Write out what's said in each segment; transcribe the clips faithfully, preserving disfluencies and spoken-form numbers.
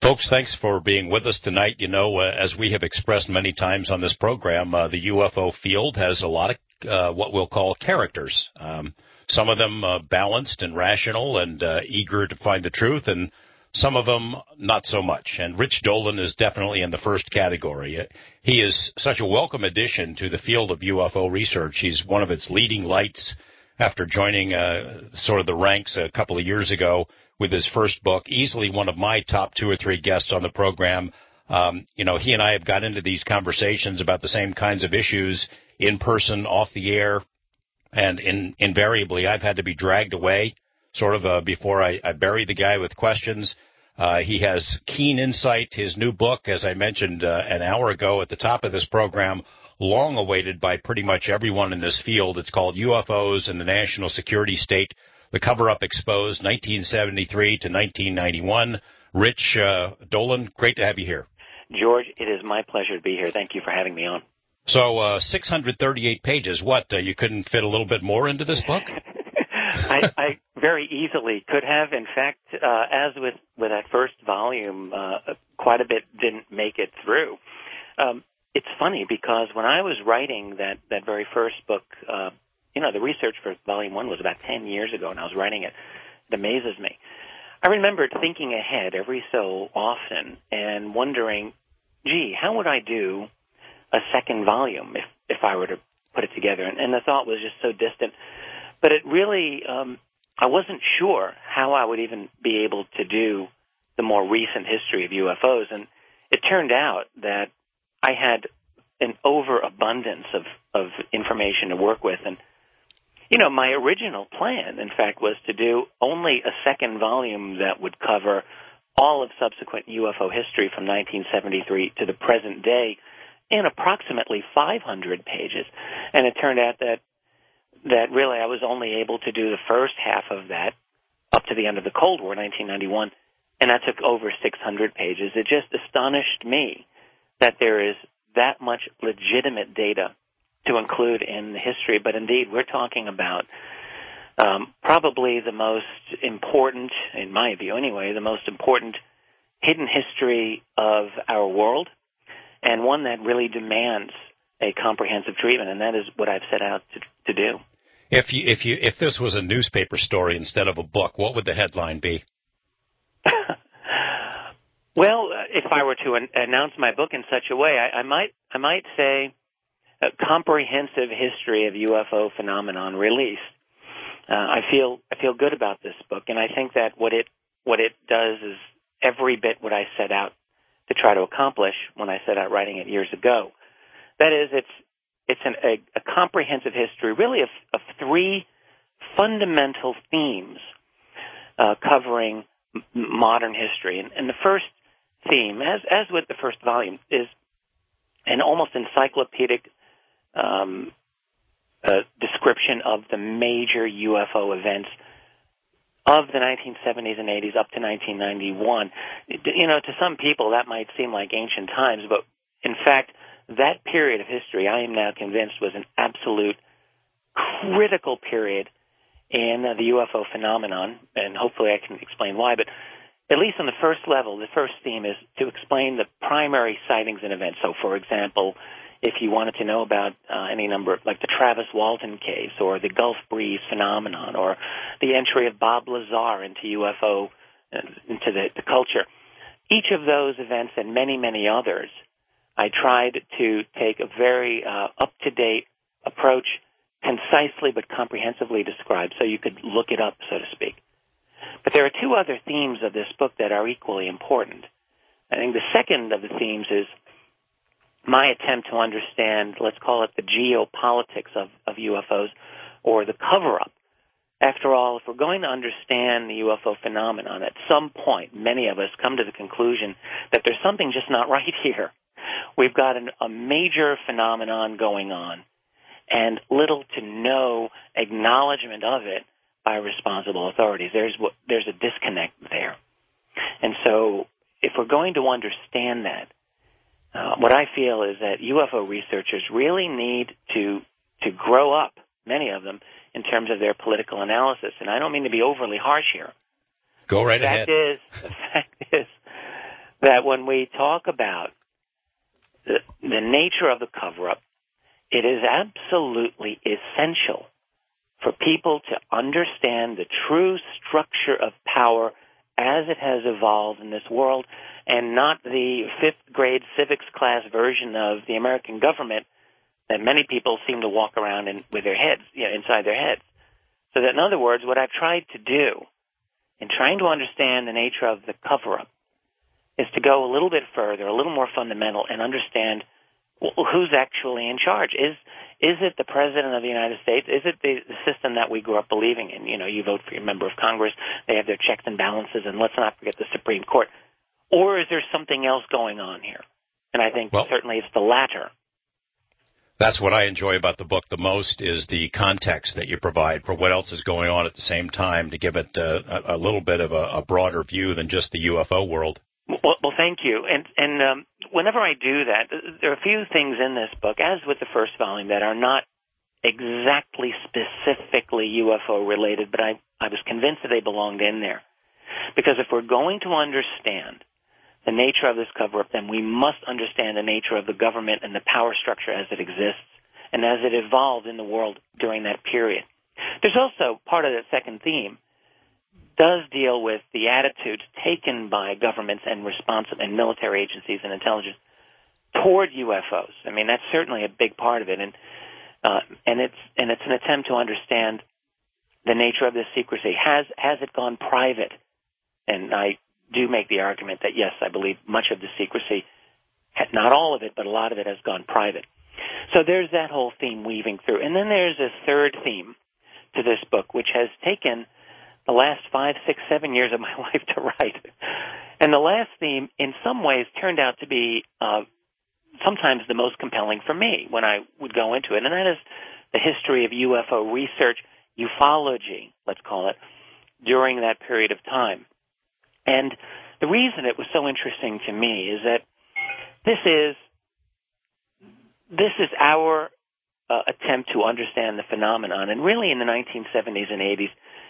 Folks, thanks for being with us tonight. You know, uh, as we have expressed many times on this program, uh, the U F O field has a lot of uh, what we'll call characters. Um, some of them uh, balanced and rational and uh, eager to find the truth, and some of them not so much. And Rich Dolan is definitely in the first category. He is such a welcome addition to the field of U F O research. He's one of its leading lights after joining uh, sort of the ranks a couple of years ago with his first book, easily one of my top two or three guests on the program. Um, you know, he and I have got into these conversations about the same kinds of issues in person, off the air, and in, invariably I've had to be dragged away sort of uh, before I, I bury the guy with questions. Uh, he has keen insight. His new book, as I mentioned uh, an hour ago at the top of this program, long awaited by pretty much everyone in this field. It's called U F Os and the National Security State, The Cover-Up Exposed, nineteen seventy-three to nineteen ninety-one. Rich uh, Dolan, great to have you here. George, it is my pleasure to be here. Thank you for having me on. So uh, six hundred thirty-eight pages. What, uh, you couldn't fit a little bit more into this book? I, I very easily could have. In fact, uh, as with, with that first volume, uh, quite a bit didn't make it through. Um, it's funny because when I was writing that, that very first book, uh, you know, the research for volume one was about ten years ago, and I was writing it. It amazes me. I remembered thinking ahead every so often and wondering, gee, how would I do a second volume if, if I were to put it together? And, and the thought was just so distant. But it really, um, I wasn't sure how I would even be able to do the more recent history of U F Os. And it turned out that I had an overabundance of, of information to work with. And, you know, my original plan, in fact, was to do only a second volume that would cover all of subsequent U F O history from nineteen seventy-three to the present day in approximately five hundred pages. And it turned out that that really I was only able to do the first half of that up to the end of the Cold War, nineteen ninety-one, and that took over six hundred pages. It just astonished me that there is that much legitimate data to include in the history. But indeed, we're talking about um, probably the most important, in my view anyway, the most important hidden history of our world, and one that really demands a comprehensive treatment, and that is what I've set out to, to do. If you, if you, if this was a newspaper story instead of a book, what would the headline be? Well, uh, if I were to an- announce my book in such a way, I, I might, I might say, a comprehensive history of U F O phenomenon released. Uh, I feel, I feel good about this book, and I think that what it, what it does is every bit what I set out to try to accomplish when I set out writing it years ago. That is, it's it's an, a, a comprehensive history, really, of, of three fundamental themes uh, covering m- modern history. And, and the first theme, as as with the first volume, is an almost encyclopedic um, uh, description of the major U F O events of the nineteen seventies and eighties up to nineteen ninety-one. You know, to some people that might seem like ancient times, but in fact, that period of history, I am now convinced, was an absolute critical period in uh, the U F O phenomenon, and hopefully I can explain why. But at least on the first level, the first theme is to explain the primary sightings and events. So, for example, if you wanted to know about uh, any number, like the Travis Walton case, or the Gulf Breeze phenomenon, or the entry of Bob Lazar into U F O, uh, into the, the culture, each of those events and many, many others, I tried to take a very uh, up-to-date approach, concisely but comprehensively described, so you could look it up, so to speak. But there are two other themes of this book that are equally important. I think the second of the themes is my attempt to understand, let's call it the geopolitics of, of U F Os, or the cover-up. After all, if we're going to understand the U F O phenomenon, at some point, many of us come to the conclusion that there's something just not right here. We've got an, a major phenomenon going on, and little to no acknowledgement of it by responsible authorities. There's what, there's a disconnect there. And so if we're going to understand that, uh, what I feel is that U F O researchers really need to to grow up, many of them, in terms of their political analysis. And I don't mean to be overly harsh here. Go right the fact ahead. Is, the fact is that when we talk about the, the nature of the cover-up, it is absolutely essential for people to understand the true structure of power as it has evolved in this world, and not the fifth grade civics class version of the American government that many people seem to walk around in, with their heads, you know, inside their heads. So that, in other words, what I've tried to do in trying to understand the nature of the cover-up is to go a little bit further, a little more fundamental, and understand who's actually in charge. Is is it the President of the United States? Is it the, the system that we grew up believing in? You know, you vote for your member of Congress, they have their checks and balances, and let's not forget the Supreme Court. Or is there something else going on here? And I think well, certainly it's the latter. That's what I enjoy about the book the most, is the context that you provide for what else is going on at the same time, to give it uh, a, a little bit of a, a broader view than just the U F O world. Well, well thank you. And, and um, whenever I do that, there are a few things in this book, as with the first volume, that are not exactly specifically U F O related, but I, I was convinced that they belonged in there. Because if we're going to understand the nature of this cover-up, then we must understand the nature of the government and the power structure as it exists and as it evolved in the world during that period. There's also part of that second theme does deal with the attitudes taken by governments and responsible and military agencies and intelligence toward U F Os. I mean, that's certainly a big part of it, and uh, and it's and it's an attempt to understand the nature of this secrecy. Has has it gone private? And I do make the argument that yes, I believe much of the secrecy, not all of it, but a lot of it has gone private. So there's that whole theme weaving through, and then there's a third theme to this book, which has taken the last five, six, seven years of my life to write. And the last theme, in some ways, turned out to be uh, sometimes the most compelling for me when I would go into it, and that is the history of U F O research, ufology, let's call it, during that period of time. And the reason it was so interesting to me is that this is this is our uh, attempt to understand the phenomenon. And really in the nineteen seventies and eighties,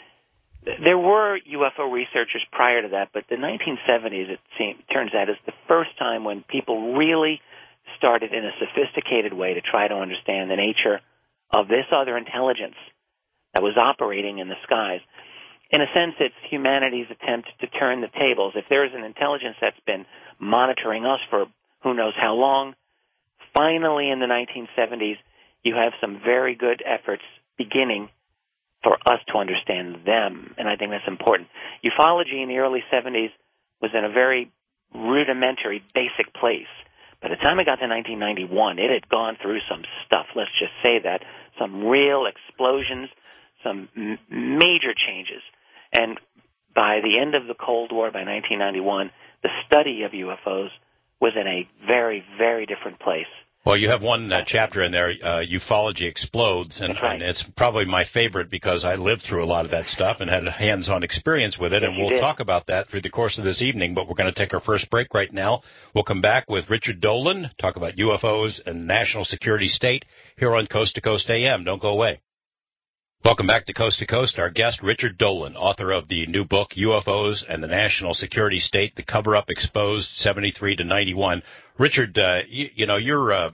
there were U F O researchers prior to that, but the nineteen seventies, it seems, turns out, is the first time when people really started in a sophisticated way to try to understand the nature of this other intelligence that was operating in the skies. In a sense, it's humanity's attempt to turn the tables. If there is an intelligence that's been monitoring us for who knows how long, finally in the nineteen seventies, you have some very good efforts beginning for us to understand them, and I think that's important. Ufology in the early seventies was in a very rudimentary, basic place. By the time it got to nineteen ninety-one, it had gone through some stuff, let's just say that, some real explosions, some m- major changes. And by the end of the Cold War, by nineteen ninety-one, the study of U F Os was in a very, very different place. Well, you have one uh, chapter in there, uh, Ufology Explodes, and, right. and it's probably my favorite because I lived through a lot of that stuff and had a hands-on experience with it, yes, and we'll did. talk about that through the course of this evening, but we're going to take our first break right now. We'll come back with Richard Dolan, talk about U F Os and national security state here on Coast to Coast A M. Don't go away. Welcome back to Coast to Coast. Our guest, Richard Dolan, author of the new book, U F Os and the National Security State, The Cover-Up Exposed, seventy-three to ninety-one. Richard, uh, you, you know, you're, uh,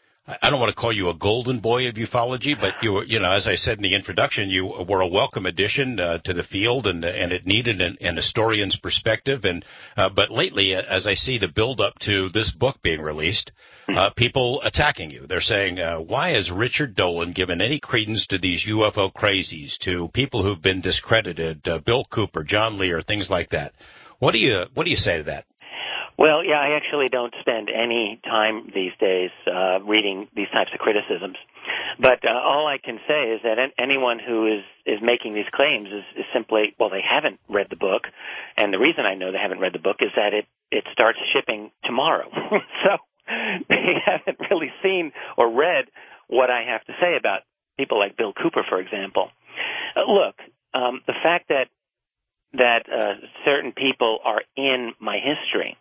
I don't want to call you a golden boy of ufology, but you, you know, as I said in the introduction, you were a welcome addition uh, to the field, and and it needed an, an historian's perspective. And uh, but lately, as I see the build-up to this book being released, uh, people attacking you. They're saying, uh, why has Richard Dolan given any credence to these U F O crazies, to people who've been discredited, uh, Bill Cooper, John Lear, things like that? What do you what do you say to that? Well, yeah, I actually don't spend any time these days uh, reading these types of criticisms. But uh, all I can say is that anyone who is, is making these claims is, is simply, well, they haven't read the book. And the reason I know they haven't read the book is that it, it starts shipping tomorrow. So they haven't really seen or read what I have to say about people like Bill Cooper, for example. Uh, look, um, the fact that, that uh, certain people are in my history,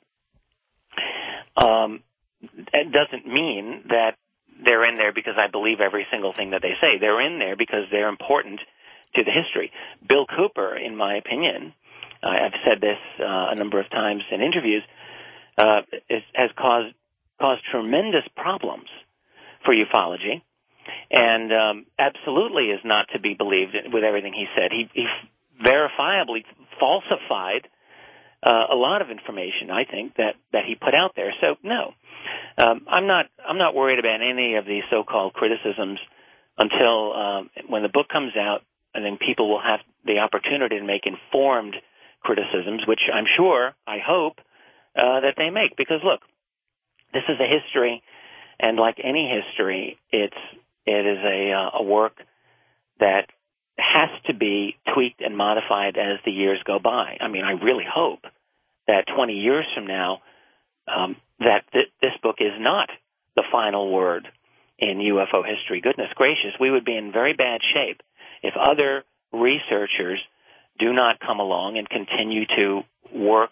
Um, it doesn't mean that they're in there because I believe every single thing that they say. They're in there because they're important to the history. Bill Cooper, in my opinion, uh, I've said this uh, a number of times in interviews, uh, is, has caused caused tremendous problems for ufology, and um, absolutely is not to be believed with everything he said. He, he verifiably falsified uh, a lot of information, I think, that, that he put out there. So no, um, I'm not I'm not worried about any of these so-called criticisms until um, when the book comes out, and then people will have the opportunity to make informed criticisms, which I'm sure, I hope, uh, that they make. Because look, this is a history, and like any history, it's it is a, uh, a work that has to be tweaked and modified as the years go by. I mean, I really hope that twenty years from now, um, that th- this book is not the final word in U F O history. Goodness gracious, we would be in very bad shape if other researchers do not come along and continue to work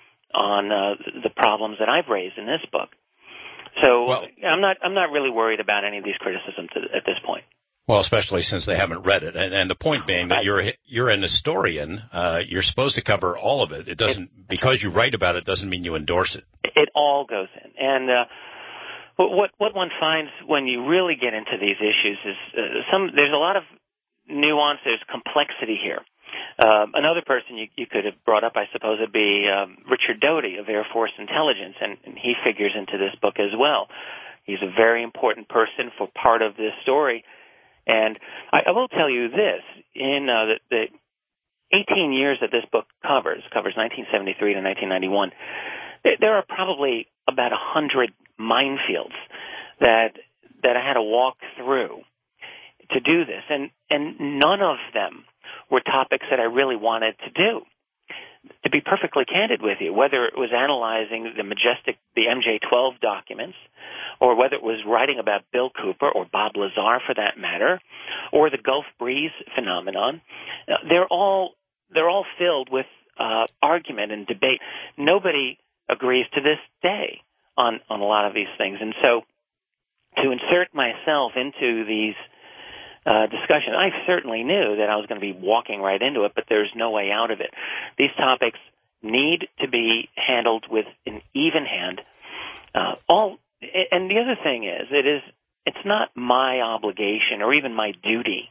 on uh, the problems that I've raised in this book. So well, I'm not I'm not really worried about any of these criticisms at this point. Well, especially since they haven't read it, and, and the point being that you're you're an historian, uh, you're supposed to cover all of it. It doesn't it, because you write about it doesn't mean you endorse it. It all goes in, and uh, what what one finds when you really get into these issues is uh, some there's a lot of nuance, there's complexity here. Uh, another person you, you could have brought up, I suppose, would be um, Richard Doty of Air Force Intelligence, and, and he figures into this book as well. He's a very important person for part of this story. And I, I will tell you this, in uh, the, the eighteen years that this book covers, covers nineteen seventy-three to nineteen ninety-one, there, there are probably about one hundred minefields that that I had to walk through to do this, and, and none of them were topics that I really wanted to do. To be perfectly candid with you, whether it was analyzing the majestic, the M J twelve documents, or whether it was writing about Bill Cooper or Bob Lazar for that matter, or the Gulf Breeze phenomenon, they're all they're all filled with uh, argument and debate. Nobody agrees to this day on, on a lot of these things. And so to insert myself into these Uh, discussion. I certainly knew that I was going to be walking right into it, but there's no way out of it. These topics need to be handled with an even hand. Uh, all, and the other thing is, it is, it's not my obligation or even my duty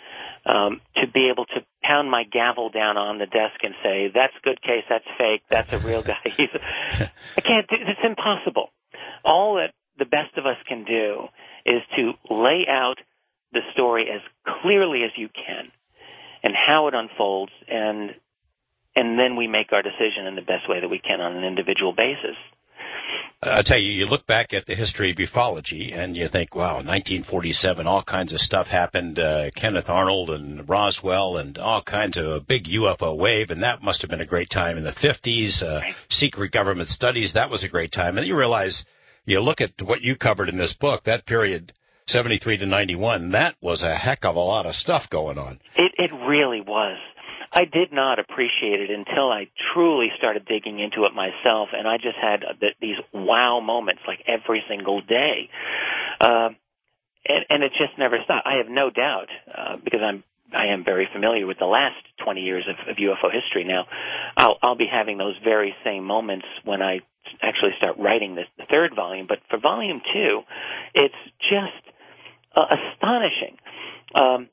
um, to be able to pound my gavel down on the desk and say, "That's good case, that's fake, that's a real guy." He's, I can't do. It's impossible. All that the best of us can do is to lay out the story as clearly as you can and how it unfolds, and and then we make our decision in the best way that we can on an individual basis. I'll tell you, you look back at the history of ufology and you think, wow, nineteen forty-seven, all kinds of stuff happened, uh, Kenneth Arnold and Roswell and all kinds of a big U F O wave, and that must have been a great time in the fifties. Uh, right. Secret government studies, that was a great time. And you realize, you look at what you covered in this book, that period, seventy-three to ninety-one, that was a heck of a lot of stuff going on. It, it really was. I did not appreciate it until I truly started digging into it myself, and I just had the, these wow moments like every single day. Uh, and, and it just never stopped. I have no doubt, uh, because I'm I am very familiar with the last twenty years of, of U F O history now, I'll, I'll be having those very same moments when I actually start writing this, the third volume. But for volume two, it's just uh, astonishing. Um,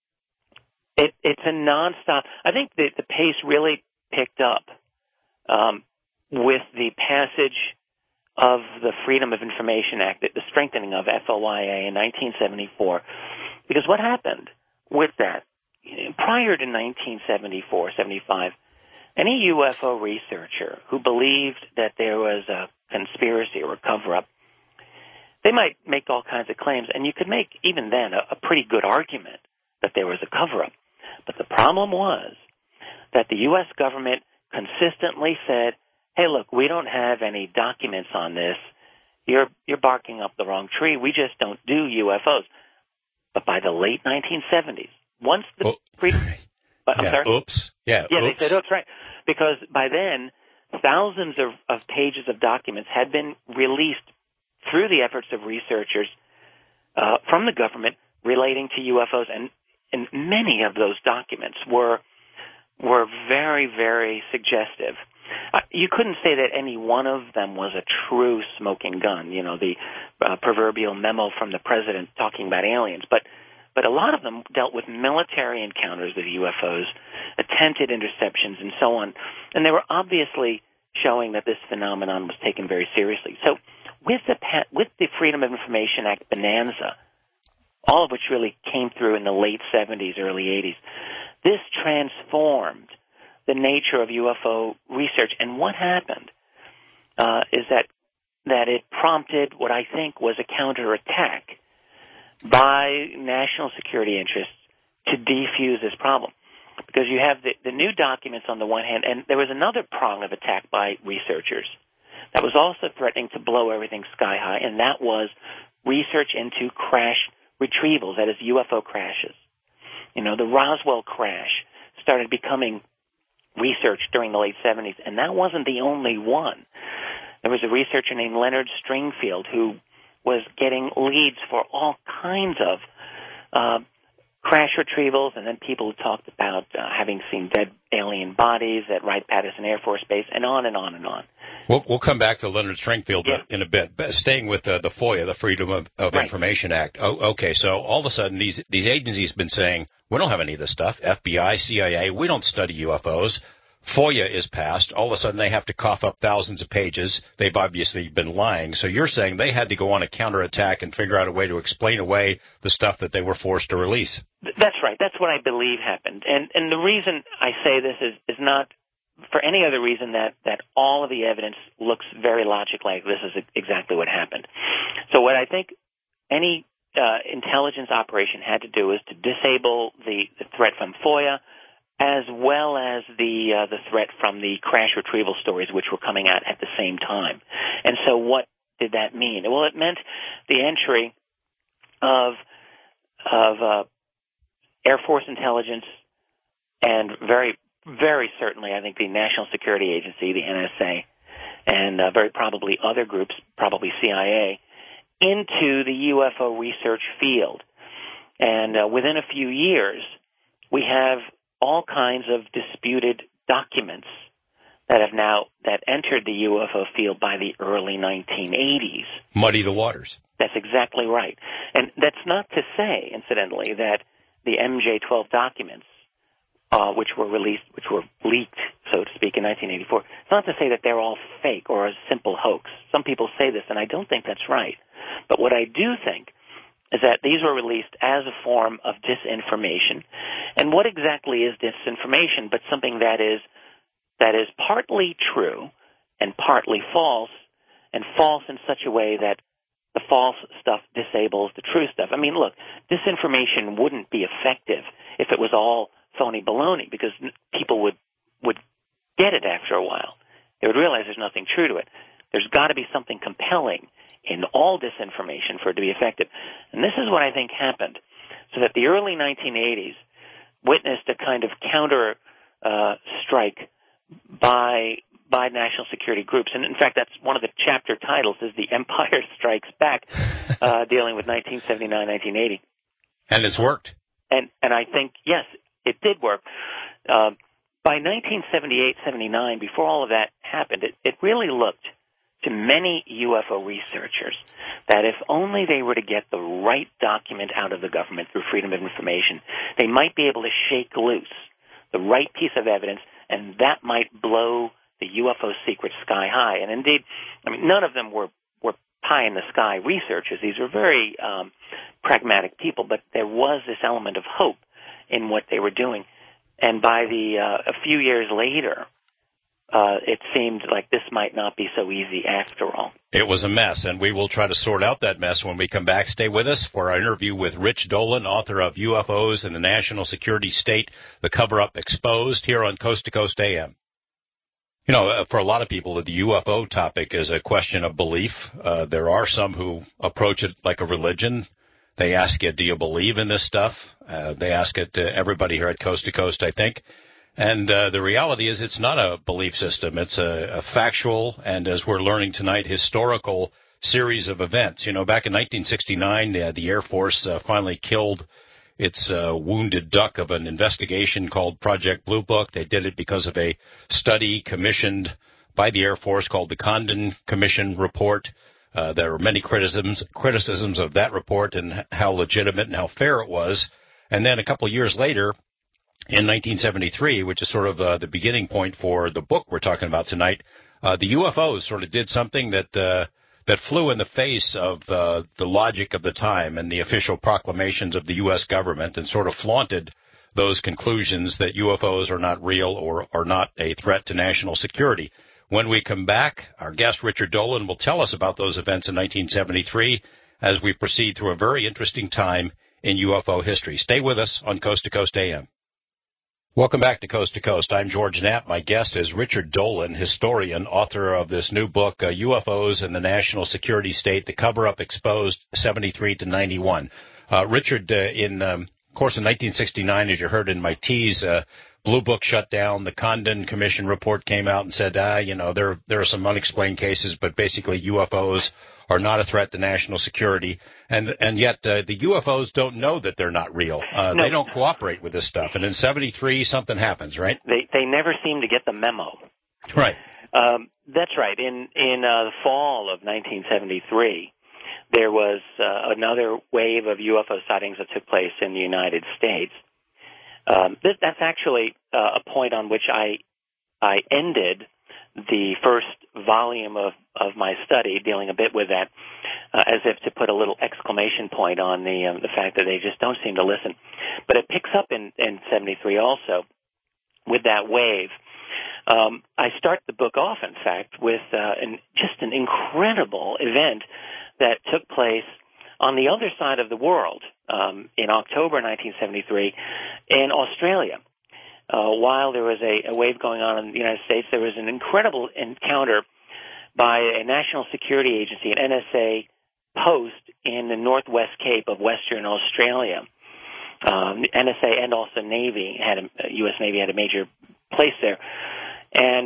it, it's a nonstop. I think the, the pace really picked up um, with the passage of the Freedom of Information Act, the strengthening of F O I A in nineteen seventy-four. Because what happened with that, prior to nineteen seventy-four, seventy-five, any U F O researcher who believed that there was a conspiracy or a cover-up, they might make all kinds of claims, and you could make, even then, a, a pretty good argument that there was a cover-up. But the problem was that the U S government consistently said, hey, look, we don't have any documents on this. You're, you're barking up the wrong tree. We just don't do U F Os. But by the late nineteen seventies, once the oh. freedom... I'm yeah, sorry? Oops. Yeah, yeah oops. they said, oops, right. Because by then, thousands of, of pages of documents had been released through the efforts of researchers uh, from the government relating to U F Os, and, and many of those documents were were very, very suggestive Uh, you couldn't say that any one of them was a true smoking gun, you know, the uh, proverbial memo from the president talking about aliens. But but a lot of them dealt with military encounters with U F Os, attempted interceptions, and so on. And they were obviously showing that this phenomenon was taken very seriously. So with the with the Freedom of Information Act bonanza, all of which really came through in the late seventies, early eighties, this transformed the nature of U F O research. And what happened uh, is that that it prompted what I think was a counterattack by national security interests to defuse this problem. Because you have the, the new documents on the one hand, and there was another prong of attack by researchers that was also threatening to blow everything sky high, and that was research into crash retrievals, that is U F O crashes. You know, the Roswell crash started becoming researched during the late seventies, and that wasn't the only one. There was a researcher named Leonard Stringfield who was getting leads for all kinds of uh, crash retrievals, and then people who talked about uh, having seen dead alien bodies at Wright-Patterson Air Force Base, and on and on and on. We'll, we'll come back to Leonard Stringfield yeah. in a bit. But staying with uh, the FOIA, the Freedom of, of right. Information Act. Oh, okay, so all of a sudden these these agencies have been saying, we don't have any of this stuff. F B I, C I A, we don't study U F Os. FOIA is passed. All of a sudden they have to cough up thousands of pages. They've obviously been lying. So you're saying they had to go on a counterattack and figure out a way to explain away the stuff that they were forced to release. That's right. That's what I believe happened. And and the reason I say this is, is not for any other reason that, that all of the evidence looks very logical, like this is exactly what happened. So what I think any uh, intelligence operation had to do is to disable the, the threat from FOIA, as well as the uh, the threat from the crash retrieval stories, which were coming out at the same time. And so what did that mean? Well, it meant the entry of of uh, Air Force intelligence and very, very certainly, I think, the National Security Agency, the N S A, and uh, very probably other groups, probably C I A, into the U F O research field. And uh, within a few years, we have all kinds of disputed documents that have now that entered the U F O field by the early nineteen eighties. Muddy the waters. That's exactly right. And that's not to say, incidentally, that the M J twelve documents, uh, which were released, which were leaked, so to speak, in nineteen eighty-four, it's not to say that they're all fake or a simple hoax. Some people say this, and I don't think that's right. But what I do think is that these were released as a form of disinformation. And what exactly is disinformation but something that is that is partly true and partly false, and false in such a way that the false stuff disables the true stuff? I mean, look, disinformation wouldn't be effective if it was all phony baloney, because people would would get it after a while. They would realize there's nothing true to it. There's got to be something compelling in all disinformation for it to be effective. And this is what I think happened. So that the early nineteen eighties witnessed a kind of counter uh, strike by by national security groups. And in fact, that's one of the chapter titles is The Empire Strikes Back, uh, dealing with nineteen seventy-nine, nineteen eighty. And it's worked. And and I think, yes, it did work. Uh, by nineteen seventy-eight, seventy-nine, before all of that happened, it, it really looked to many U F O researchers that if only they were to get the right document out of the government through Freedom of Information, they might be able to shake loose the right piece of evidence, and that might blow the U F O secret sky high. And indeed, I mean, none of them were, were pie-in-the-sky researchers. These were very um, pragmatic people, but there was this element of hope in what they were doing. And by the uh, a few years later, Uh, it seemed like this might not be so easy after all. It was a mess, and we will try to sort out that mess when we come back. Stay with us for our interview with Rich Dolan, author of U F Os and the National Security State, The Cover-Up Exposed, here on Coast to Coast A M. You know, for a lot of people, the U F O topic is a question of belief. Uh, there are some who approach it like a religion. They ask you, do you believe in this stuff? Uh, they ask it to everybody here at Coast to Coast, I think. And uh, the reality is it's not a belief system. It's a, a factual and, as we're learning tonight, historical series of events. You know, back in nineteen sixty-nine, the, the Air Force uh, finally killed its uh, wounded duck of an investigation called Project Blue Book. They did it because of a study commissioned by the Air Force called the Condon Commission Report. Uh, there were many criticisms, criticisms of that report and how legitimate and how fair it was. And then a couple of years later, in nineteen seventy-three, which is sort of uh, the beginning point for the book we're talking about tonight, uh, the U F Os sort of did something that uh, that flew in the face of uh, the logic of the time and the official proclamations of the U S government, and sort of flaunted those conclusions that U F Os are not real or are not a threat to national security. When we come back, our guest Richard Dolan will tell us about those events in nineteen seventy-three as we proceed through a very interesting time in U F O history. Stay with us on Coast to Coast A M. Welcome back to Coast to Coast. I'm George Knapp. My guest is Richard Dolan, historian, author of this new book, uh, U F Os and the National Security State, The Cover-Up Exposed, seventy-three to ninety-one. Uh, Richard, uh, in, um, of course, in nineteen sixty-nine, as you heard in my tease, uh, Blue Book shut down. The Condon Commission report came out and said, ah, you know, there there are some unexplained cases, but basically U F Os are not a threat to national security. And and yet uh, the U F Os don't know that they're not real. Uh, no. They don't cooperate with this stuff. And in seventy-three, something happens, right? They they never seem to get the memo. Right. Um, that's right. In in uh, the fall of nineteen seventy-three, there was uh, another wave of U F O sightings that took place in the United States. Um, this, that's actually uh, a point on which I I ended the first volume of, of my study, dealing a bit with that, uh, as if to put a little exclamation point on the um, the fact that they just don't seem to listen. But it picks up in, in seventy-three also with that wave. Um, I start the book off, in fact, with uh, an, just an incredible event that took place on the other side of the world um, in October nineteen seventy-three in Australia. Uh, while there was a, a wave going on in the United States, there was an incredible encounter by a national security agency, an N S A post in the Northwest Cape of Western Australia. Um, N S A and also Navy had a, U S Navy had a major place there. And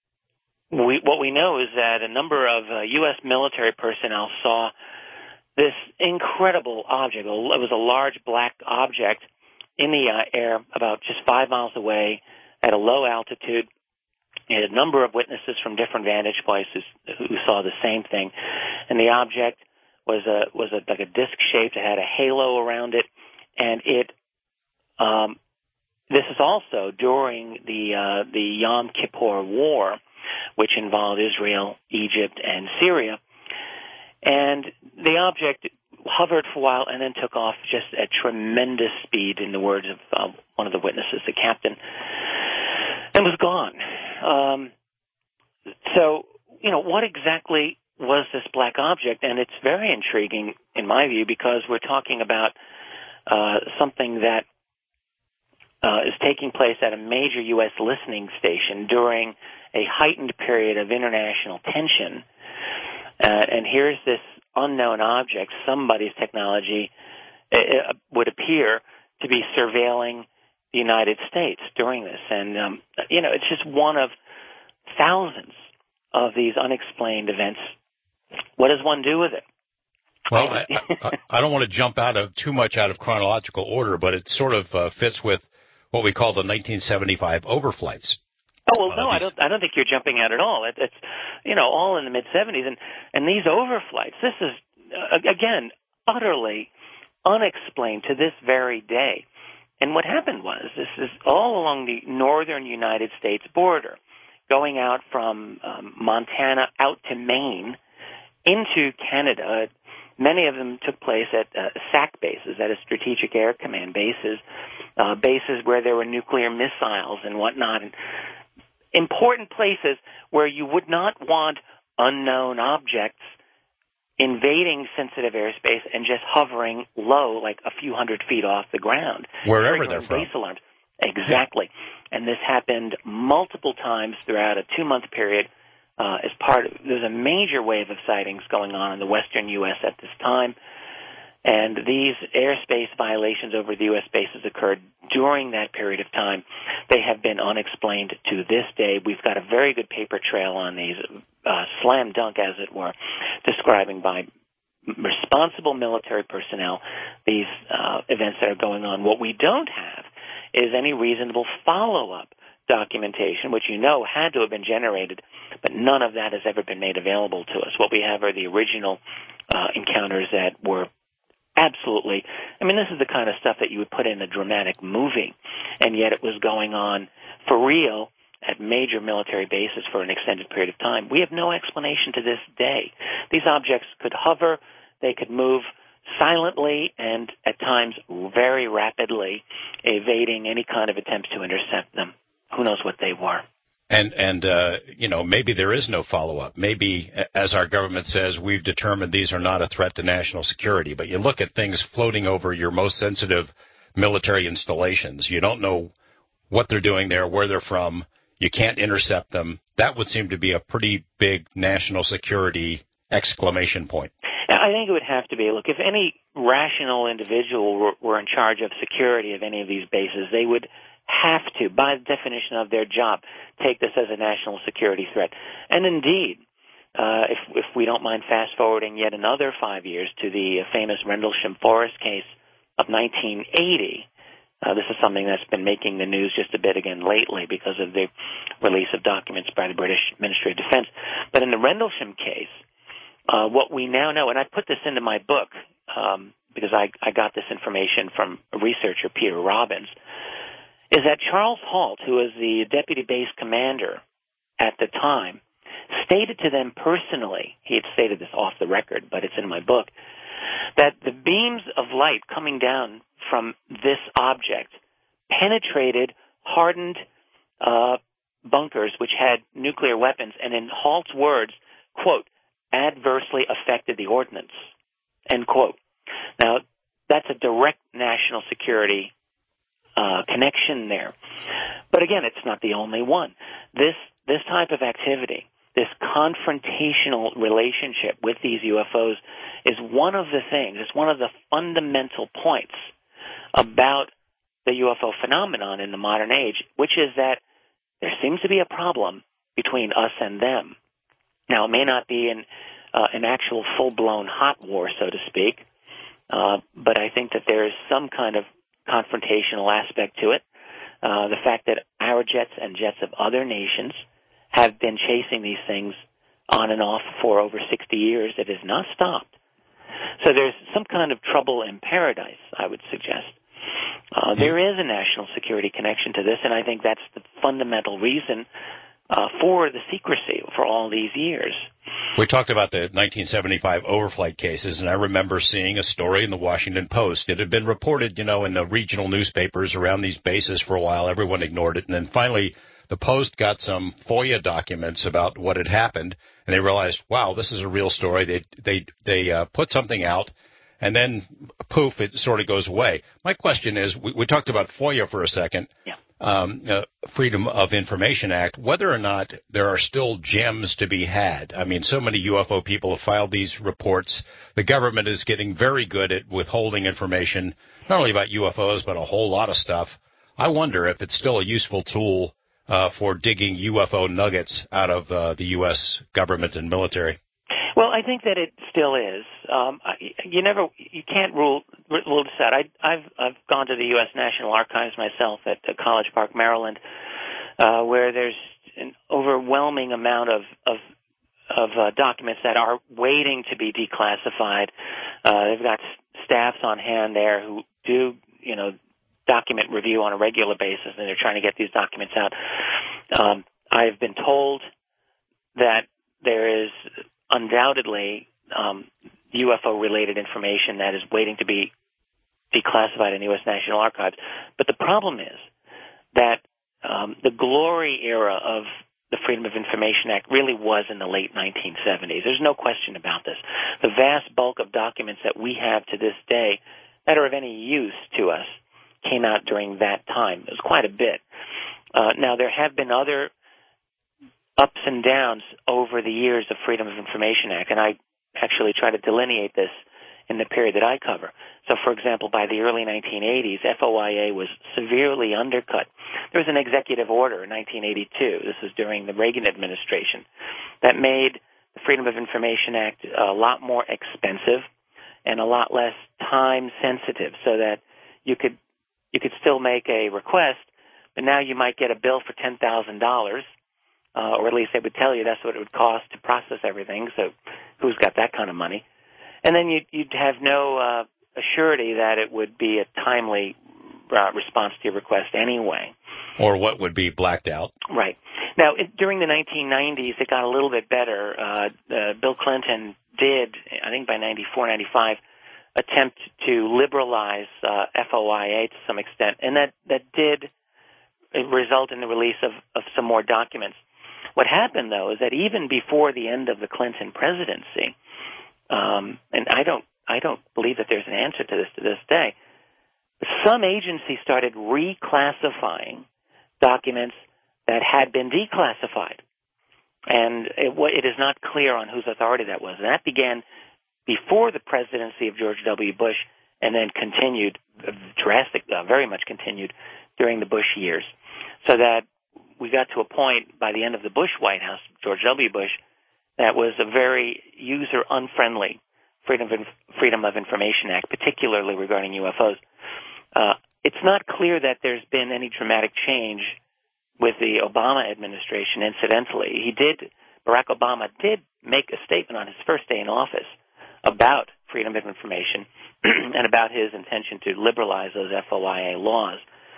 we, what we know is that a number of uh, U S military personnel saw this incredible object. It was a large black object in the uh, air about just five miles away at a low altitude. You had a number of witnesses from different vantage places who saw the same thing. And the object was a was a, like a disc shaped. It had a halo around it. And it um, this is also during the uh, the Yom Kippur War, which involved Israel, Egypt, and Syria. And the object hovered for a while and then took off just at tremendous speed, in the words of uh, one of the witnesses, the captain, and was gone. Um, so, you know, what exactly was this black object? And it's very intriguing, in my view, because we're talking about uh, something that uh, is taking place at a major U S listening station during a heightened period of international tension. Uh, and here's this unknown object, somebody's technology, uh, would appear to be surveilling the United States during this. And, um, you know, it's just one of thousands of these unexplained events. What does one do with it? Well, I, I, I don't want to jump out of too much out of chronological order, but it sort of uh, fits with what we call the nineteen seventy-five overflights. Oh, well, no, I don't I don't think you're jumping out at all. It, it's, you know, all in the mid-seventies. And, and these overflights, this is, uh, again, utterly unexplained to this very day. And what happened was, this is all along the northern United States border, going out from um, Montana out to Maine into Canada. Many of them took place at uh, S A C bases, that is Strategic Air Command bases, uh, bases where there were nuclear missiles and whatnot. And important places where you would not want unknown objects invading sensitive airspace and just hovering low, like a few hundred feet off the ground. Wherever they're from. Base alarms. Exactly. And this happened multiple times throughout a two-month period. Uh, as part of, there's a major wave of sightings going on in the western U S at this time. And these airspace violations over the U S bases occurred during that period of time. They have been unexplained to this day. We've got a very good paper trail on these, uh, slam dunk, as it were, describing by responsible military personnel these uh, events that are going on. What we don't have is any reasonable follow-up documentation, which you know had to have been generated, but none of that has ever been made available to us. What we have are the original uh, encounters that were absolutely, I mean, this is the kind of stuff that you would put in a dramatic movie, and yet it was going on for real at major military bases for an extended period of time. We have no explanation to this day. These objects could hover, they could move silently and at times very rapidly, evading any kind of attempts to intercept them. Who knows what they were? And, and uh, you know, maybe there is no follow-up. Maybe, as our government says, we've determined these are not a threat to national security. But you look at things floating over your most sensitive military installations. You don't know what they're doing there, where they're from. You can't intercept them. That would seem to be a pretty big national security exclamation point. I think it would have to be. Look, if any rational individual were, were in charge of security of any of these bases, they would have to, by the definition of their job, take this as a national security threat. And indeed, uh, if, if we don't mind fast-forwarding yet another five years to the famous Rendlesham Forest case of nineteen eighty, uh, this is something that's been making the news just a bit again lately because of the release of documents by the British Ministry of Defense. But in the Rendlesham case, Uh, what we now know, and I put this into my book um, because I, I got this information from a researcher, Peter Robbins, is that Charles Halt, who was the deputy base commander at the time, stated to them personally, he had stated this off the record, but it's in my book, that the beams of light coming down from this object penetrated hardened uh, bunkers which had nuclear weapons, and in Halt's words, quote, adversely affected the ordnance, end quote. Now, that's a direct national security uh, connection there. But again, it's not the only one. This this type of activity, this confrontational relationship with these U F Os is one of the things, it's one of the fundamental points about the U F O phenomenon in the modern age, which is that there seems to be a problem between us and them. Now, it may not be an, uh, an actual full-blown hot war, so to speak, uh, but I think that there is some kind of confrontational aspect to it. Uh, the fact that our jets and jets of other nations have been chasing these things on and off for over sixty years, it has not stopped. So there's some kind of trouble in paradise, I would suggest. Uh, there is a national security connection to this, and I think that's the fundamental reason Uh, for the secrecy for all these years. We talked about the nineteen seventy-five overflight cases, and I remember seeing a story in the Washington Post. It had been reported, you know, in the regional newspapers around these bases for a while. Everyone ignored it. And then finally, the Post got some FOIA documents about what had happened, and they realized, wow, this is a real story. They they they uh, put something out, and then, poof, it sort of goes away. My question is, we, we talked about FOIA for a second. Yeah. Um, uh, Freedom of Information Act, whether or not there are still gems to be had. I mean, so many U F O people have filed these reports. The government is getting very good at withholding information, not only about U F Os, but a whole lot of stuff. I wonder if it's still a useful tool uh, for digging U F O nuggets out of uh, the U S government and military. Well, I think that it still is. Um, you never, you can't rule rule this out. I, I've I've gone to the U S National Archives myself at College Park, Maryland, uh, where there's an overwhelming amount of of, of uh, documents that are waiting to be declassified. Uh, they've got staffs on hand there who do, you know, document review on a regular basis, and they're trying to get these documents out. Um, I've been told that there is undoubtedly um, U F O-related information that is waiting to be declassified in the U S National Archives. But the problem is that um, the glory era of the Freedom of Information Act really was in the late nineteen seventies. There's no question about this. The vast bulk of documents that we have to this day that are of any use to us came out during that time. It was quite a bit. Uh, now, there have been other ups and downs over the years of Freedom of Information Act, and I actually try to delineate this in the period that I cover. So, for example, by the early nineteen eighties, F O I A was severely undercut. There was an executive order in nineteen eighty-two, this was during the Reagan administration, that made the Freedom of Information Act a lot more expensive and a lot less time sensitive, so that you could you could still make a request, but now you might get a bill for ten thousand dollars, uh, or at least they would tell you that's what it would cost to process everything. So who's got that kind of money? And then you'd, you'd have no uh, assurity that it would be a timely uh, response to your request anyway. Or what would be blacked out. Right. Now, it, during the nineteen nineties, it got a little bit better. Uh, uh, Bill Clinton did, I think by ninety-four, ninety-five, attempt to liberalize uh, F O I A to some extent, and that, that did result in the release of, of some more documents. What happened, though, is that even before the end of the Clinton presidency, um, and I don't, I don't believe that there's an answer to this to this day, some agencies started reclassifying documents that had been declassified. And it, it is not clear on whose authority that was. And that began before the presidency of George W. Bush and then continued, drastic, uh, very much continued during the Bush years. So that we got to a point by the end of the Bush White House, George W. Bush, that was a very user-unfriendly Freedom of, Freedom of Information Act, particularly regarding U F Os. Uh, it's not clear that there's been any dramatic change with the Obama administration. Incidentally, he did, Barack Obama did make a statement on his first day in office about freedom of information and about his intention to liberalize those F O I A laws.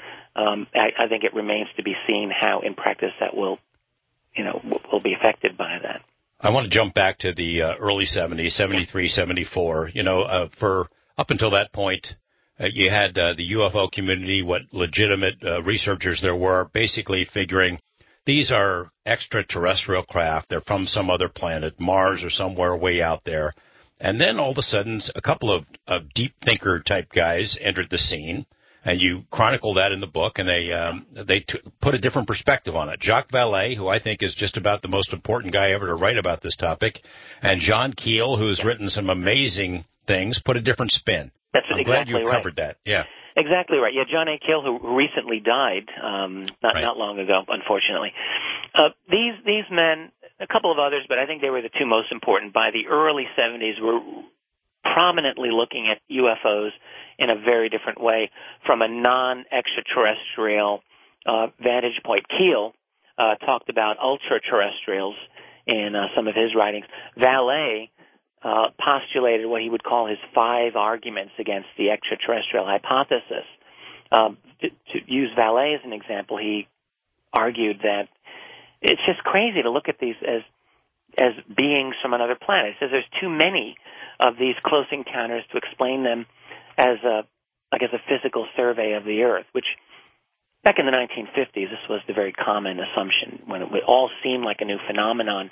Um, I, I think it remains to be seen how, in practice, that will, you know, will be affected by that. I want to jump back to the uh, early seventies, seventy-three, seventy-four. You know, uh, for up until that point, Uh, you had uh, the U F O community, what legitimate uh, researchers there were, basically figuring these are extraterrestrial craft. They're from some other planet, Mars or somewhere way out there. And then all of a sudden, a couple of, of deep thinker type guys entered the scene, and you chronicle that in the book, and they um, they t- put a different perspective on it. Jacques Vallée, who I think is just about the most important guy ever to write about this topic, and John Keel, who's written some amazing things, put a different spin. That's I'm exactly glad you right. covered that. Yeah. Exactly right. Yeah, John A. Keel, who recently died, um, not right. not long ago, unfortunately. Uh, these these men, a couple of others, but I think they were the two most important. By the early seventies, were prominently looking at U F Os in a very different way from a non-extraterrestrial uh, vantage point. Keel uh, talked about ultra-terrestrials in uh, some of his writings. Vallée Uh, postulated what he would call his five arguments against the extraterrestrial hypothesis. Um, to, to use Vallée as an example, he argued that it's just crazy to look at these as as beings from another planet. He says there's too many of these close encounters to explain them as a, like as a physical survey of the Earth, which back in the nineteen fifties, this was the very common assumption. When it would all seem like a new phenomenon,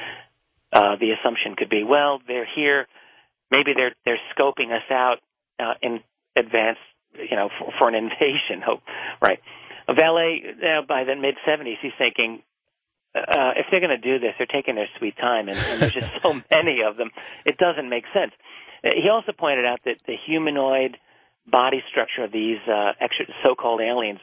Uh, the assumption could be, well, they're here. Maybe they're they're scoping us out uh, in advance, you know, for, for an invasion. Hope, right? Vallée, uh, by the mid seventies, he's thinking, uh, if they're going to do this, they're taking their sweet time, and, and there's just so many of them, it doesn't make sense. Uh, he also pointed out that the humanoid body structure of these uh, extra, so-called aliens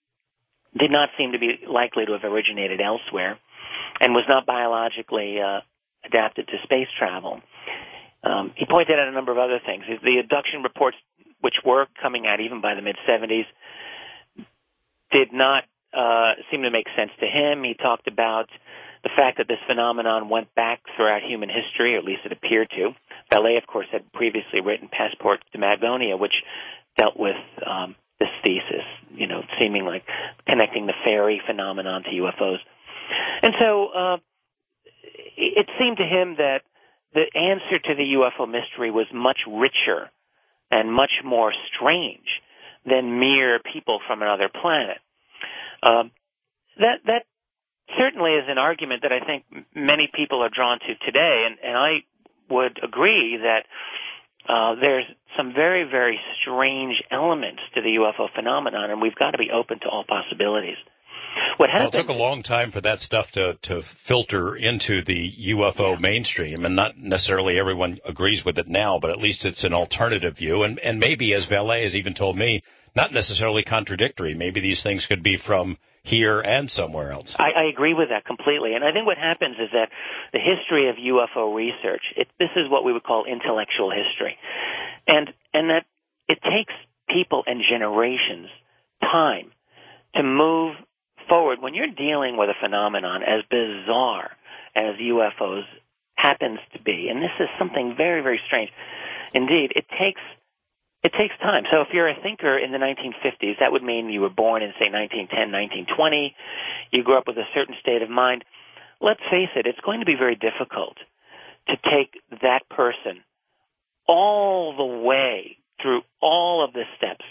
did not seem to be likely to have originated elsewhere, and was not biologically uh, adapted to space travel. Um, he pointed out a number of other things. The abduction reports, which were coming out even by the mid-seventies, did not uh, seem to make sense to him. He talked about the fact that this phenomenon went back throughout human history, or at least it appeared to. Vallée, of course, had previously written Passport to Magonia, which dealt with um, this thesis, you know, seeming like connecting the fairy phenomenon to U F Os. And so uh, it seemed to him that the answer to the U F O mystery was much richer and much more strange than mere people from another planet. Um, that that certainly is an argument that I think many people are drawn to today, and, and I would agree that uh, there's some very, very strange elements to the U F O phenomenon, and we've got to be open to all possibilities. What well, it took a long time for that stuff to, to filter into the U F O yeah. mainstream, and not necessarily everyone agrees with it now, but at least it's an alternative view, and, and maybe, as Vallée has even told me, not necessarily contradictory. Maybe these things could be from here and somewhere else. I, I agree with that completely, and I think what happens is that the history of U F O research, it, this is what we would call intellectual history, and and that it takes people and generations time to move forward when you're dealing with a phenomenon as bizarre as U F Os happens to be, and this is something very, very strange. Indeed, it takes it takes time. So if you're a thinker in the nineteen fifties, that would mean you were born in, say, nineteen ten, nineteen twenty, you grew up with a certain state of mind. Let's face it, it's going to be very difficult to take that person all the way through all of the steps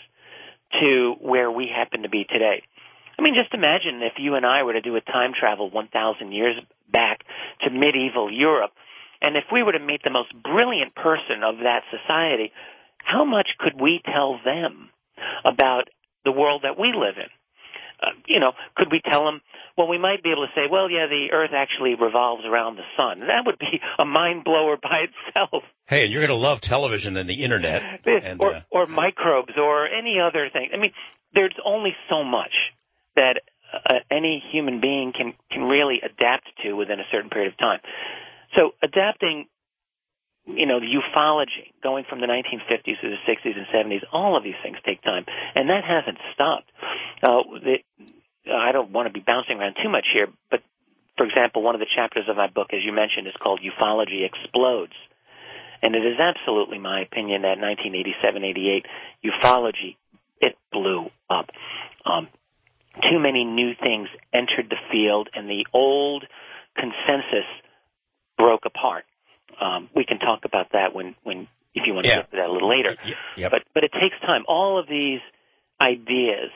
to where we happen to be today. I mean, just imagine if you and I were to do a time travel one thousand years back to medieval Europe, and if we were to meet the most brilliant person of that society, how much could we tell them about the world that we live in? Uh, you know, could we tell them, well, we might be able to say, well, yeah, the Earth actually revolves around the sun. That would be a mind blower by itself. Hey, and you're going to love television and the Internet. And, or, uh... or microbes or any other thing. I mean, there's only so much that uh, any human being can, can really adapt to within a certain period of time. So adapting, you know, the ufology, going from the nineteen fifties to the sixties and seventies, all of these things take time, and that hasn't stopped. Uh, the, I don't want to be bouncing around too much here, but, for example, one of the chapters of my book, as you mentioned, is called Ufology Explodes. And it is absolutely my opinion that nineteen eighty-seven eighty-eight, ufology, it blew up. Um, too many new things entered the field, and the old consensus broke apart. Um, we can talk about that when, when if you want to yeah. get to that a little later. Yep. But but it takes time. All of these ideas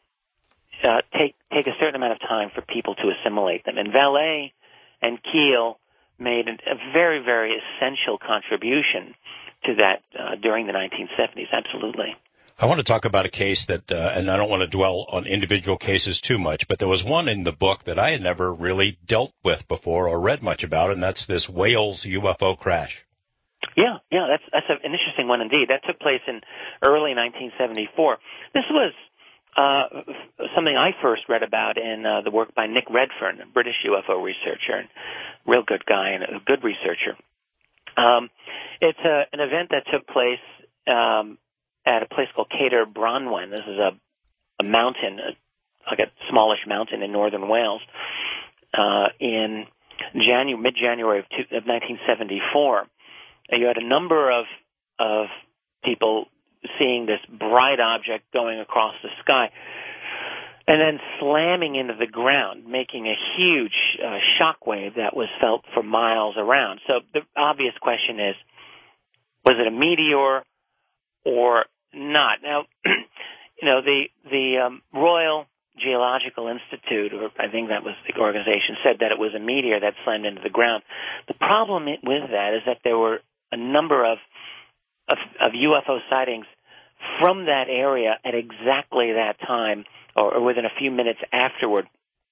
uh, take take a certain amount of time for people to assimilate them. And Vallée and Keel made a very, very essential contribution to that uh, during the nineteen seventies, absolutely. I want to talk about a case that, uh, and I don't want to dwell on individual cases too much, but there was one in the book that I had never really dealt with before or read much about, and that's this Wales U F O crash. Yeah, yeah, that's that's an interesting one indeed. That took place in early nineteen seventy-four. This was uh, something I first read about in uh, the work by Nick Redfern, a British U F O researcher, and real good guy and a good researcher. Um, it's a, an event that took place um, at a place called Cader Bronwen. This is a, a mountain, a, like a smallish mountain in northern Wales, uh, in Janu- mid-January of, two, of nineteen seventy-four. And you had a number of of people seeing this bright object going across the sky and then slamming into the ground, making a huge uh, shock wave that was felt for miles around. So the obvious question is, was it a meteor or not? Now, you know, the the um, Royal Geological Institute, or I think that was the organization, said that it was a meteor that slammed into the ground. The problem with that is that there were a number of, of, of U F O sightings from that area at exactly that time, or, or within a few minutes afterward,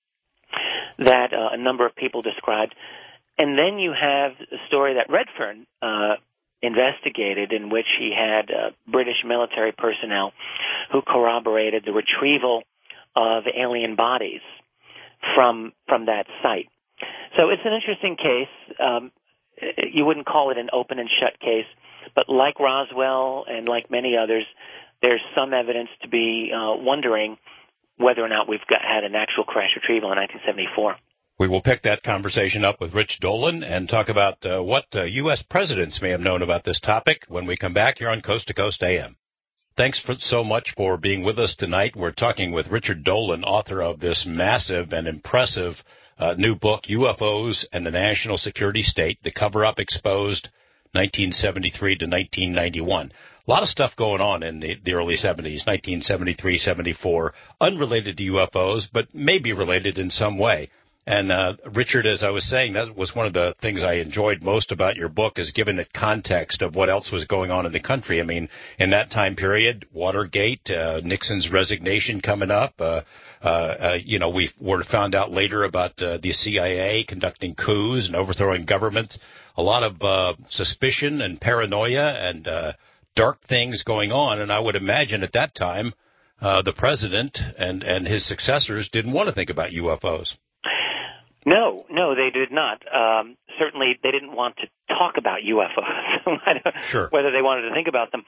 that uh, a number of people described. And then you have the story that Redfern uh, investigated, in which he had uh, British military personnel who corroborated the retrieval of alien bodies from from that site. So it's an interesting case. Um, you wouldn't call it an open and shut case, but like Roswell and like many others, there's some evidence to be uh, wondering whether or not we've got, had an actual crash retrieval in nineteen seventy-four. We will pick that conversation up with Rich Dolan and talk about uh, what uh, U S presidents may have known about this topic when we come back here on Coast to Coast A M. Thanks for, so much for being with us tonight. We're talking with Richard Dolan, author of this massive and impressive uh, new book, U F Os and the National Security State, The Cover-Up Exposed, nineteen seventy-three to nineteen ninety-one. A lot of stuff going on in the, the early seventies, nineteen seventy-three, seventy-four, unrelated to U F Os, but maybe related in some way. And, uh, Richard, as I was saying, that was one of the things I enjoyed most about your book, is giving it context of what else was going on in the country. I mean, in that time period, Watergate, uh, Nixon's resignation coming up, uh, uh, uh, you know, we were found out later about uh, the C I A conducting coups and overthrowing governments. A lot of uh, suspicion and paranoia and uh, dark things going on. And I would imagine at that time, uh, the president and, and his successors didn't want to think about U F Os. No, no, they did not. Um, certainly, they didn't want to talk about U F Os. I don't, sure. Whether they wanted to think about them.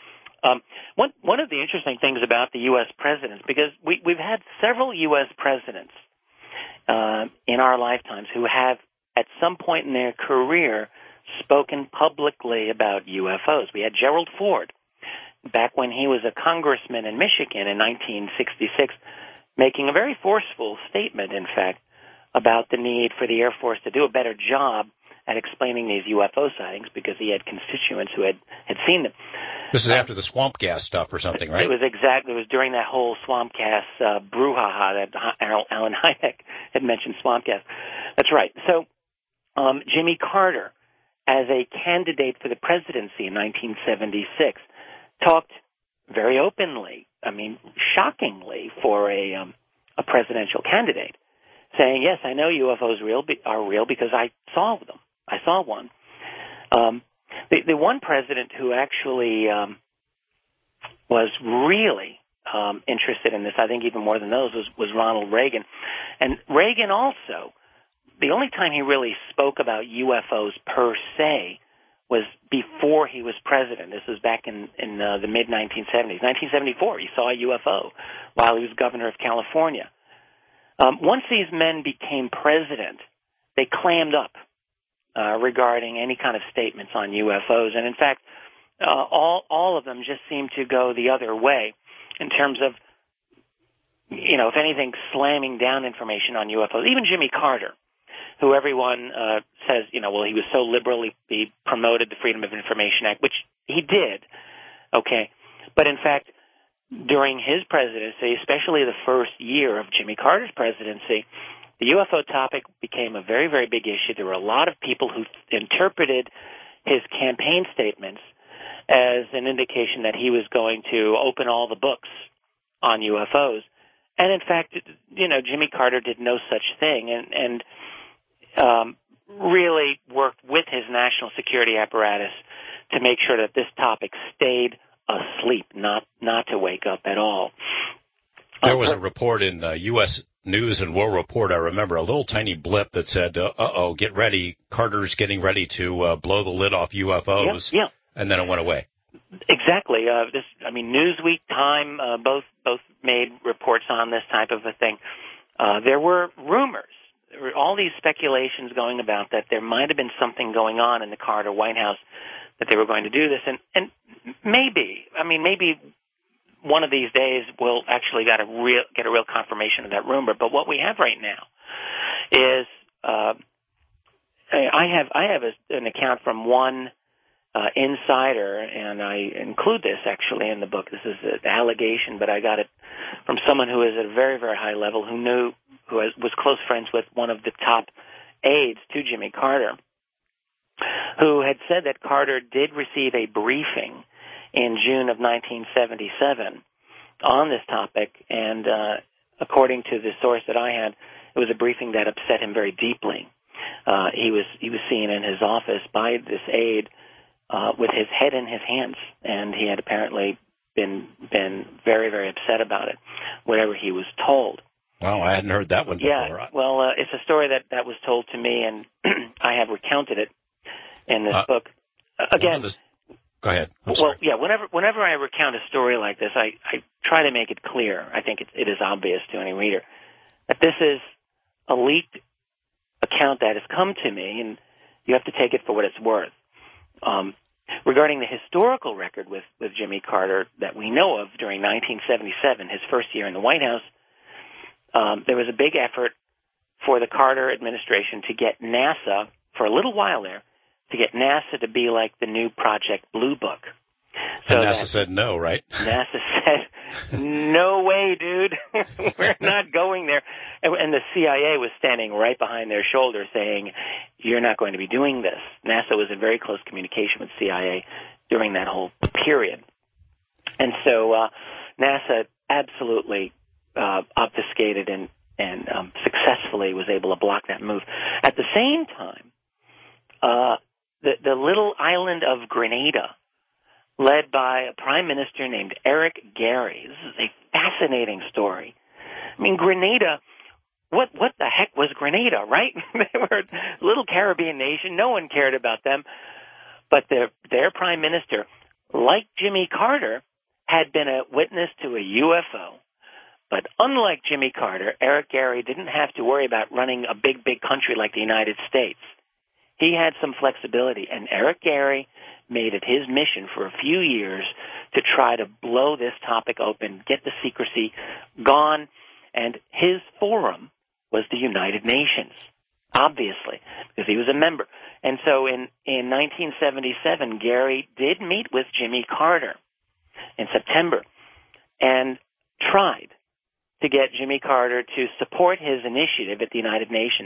Um, one one of the interesting things about the U S presidents, because we, we've had several U S presidents uh, in our lifetimes who have, at some point in their career, spoken publicly about U F Os. We had Gerald Ford, back when he was a congressman in Michigan in nineteen sixty-six, making a very forceful statement, in fact, about the need for the Air Force to do a better job at explaining these U F O sightings because he had constituents who had, had seen them. This is after the swamp gas stuff or something, right? It was exactly, it was during that whole swamp gas uh, brouhaha that Alan Hynek had mentioned swamp gas. That's right. So um, Jimmy Carter, as a candidate for the presidency in nineteen seventy-six, talked very openly, I mean, shockingly for a um, a presidential candidate, saying, yes, I know U F Os real are real because I saw them. I saw one. Um, the, the one president who actually um, was really um, interested in this, I think even more than those, was, was Ronald Reagan. And Reagan also, the only time he really spoke about U F Os per se was before he was president. This was back in, in uh, the mid nineteen seventies. nineteen seventy-four, he saw a U F O while he was governor of California. Um, once these men became president, they clammed up uh, regarding any kind of statements on U F Os. And in fact, uh, all all of them just seemed to go the other way in terms of, you know, if anything, slamming down information on U F Os. Even Jimmy Carter, who everyone uh, says, you know, well, he was so liberal, he, he promoted the Freedom of Information Act, which he did, okay. But in fact, during his presidency, especially the first year of Jimmy Carter's presidency, the U F O topic became a very, very big issue. There were a lot of people who interpreted his campaign statements as an indication that he was going to open all the books on U F Os. And in fact, you know, Jimmy Carter did no such thing and, and um, really worked with his national security apparatus to make sure that this topic stayed asleep, not not to wake up at all. There was a report in uh, U S News and World Report, I remember, a little tiny blip that said, uh, uh-oh, get ready, Carter's getting ready to uh, blow the lid off U F Os, yeah, yeah. And then it went away. Exactly. Uh, this, I mean, Newsweek, Time, uh, both both made reports on this type of a thing. Uh, there were rumors, there were all these speculations going about that there might have been something going on in the Carter White House, that they were going to do this, and, and maybe, I mean, maybe one of these days we'll actually get a real get a real confirmation of that rumor. But what we have right now is uh, I have I have a, an account from one uh, insider, and I include this actually in the book. This is an allegation, but I got it from someone who is at a very very high level, who knew who was close friends with one of the top aides to Jimmy Carter, who had said that Carter did receive a briefing in June of nineteen seventy-seven on this topic, and uh, according to the source that I had, it was a briefing that upset him very deeply. Uh, he was he was seen in his office by this aide uh, with his head in his hands, and he had apparently been been very very upset about it, whatever he was told. Wow, I hadn't heard that one before. Yeah, well, uh, it's a story that, that was told to me, and I have recounted it in this uh, book. Uh, again, this, go ahead. I'm well, sorry. yeah. Whenever whenever I recount a story like this, I, I try to make it clear. I think it, it is obvious to any reader that this is a leaked account that has come to me, and you have to take it for what it's worth. Um, regarding the historical record with, with Jimmy Carter that we know of during nineteen seventy-seven, his first year in the White House, um, there was a big effort for the Carter administration to get NASA, for a little while there, to get NASA to be like the new Project Blue Book. So and NASA said no, right? NASA said, no way, dude. We're not going there. And, and the C I A was standing right behind their shoulder saying, you're not going to be doing this. NASA was in very close communication with C I A during that whole period. And so uh, NASA absolutely uh, obfuscated and, and um, successfully was able to block that move. At the same time, uh, the, the little island of Grenada, led by a prime minister named Eric Gary. This is a fascinating story. I mean, Grenada, what what the heck was Grenada, right? They were a little Caribbean nation. No one cared about them. But their their prime minister, like Jimmy Carter, had been a witness to a U F O. But unlike Jimmy Carter, Eric Gary didn't have to worry about running a big, big country like the United States. He had some flexibility, and Eric Gary made it his mission for a few years to try to blow this topic open, get the secrecy gone, and his forum was the United Nations, obviously, because he was a member. And so in, in nineteen seventy-seven, Gary did meet with Jimmy Carter in September and tried to get Jimmy Carter to support his initiative at the United Nations.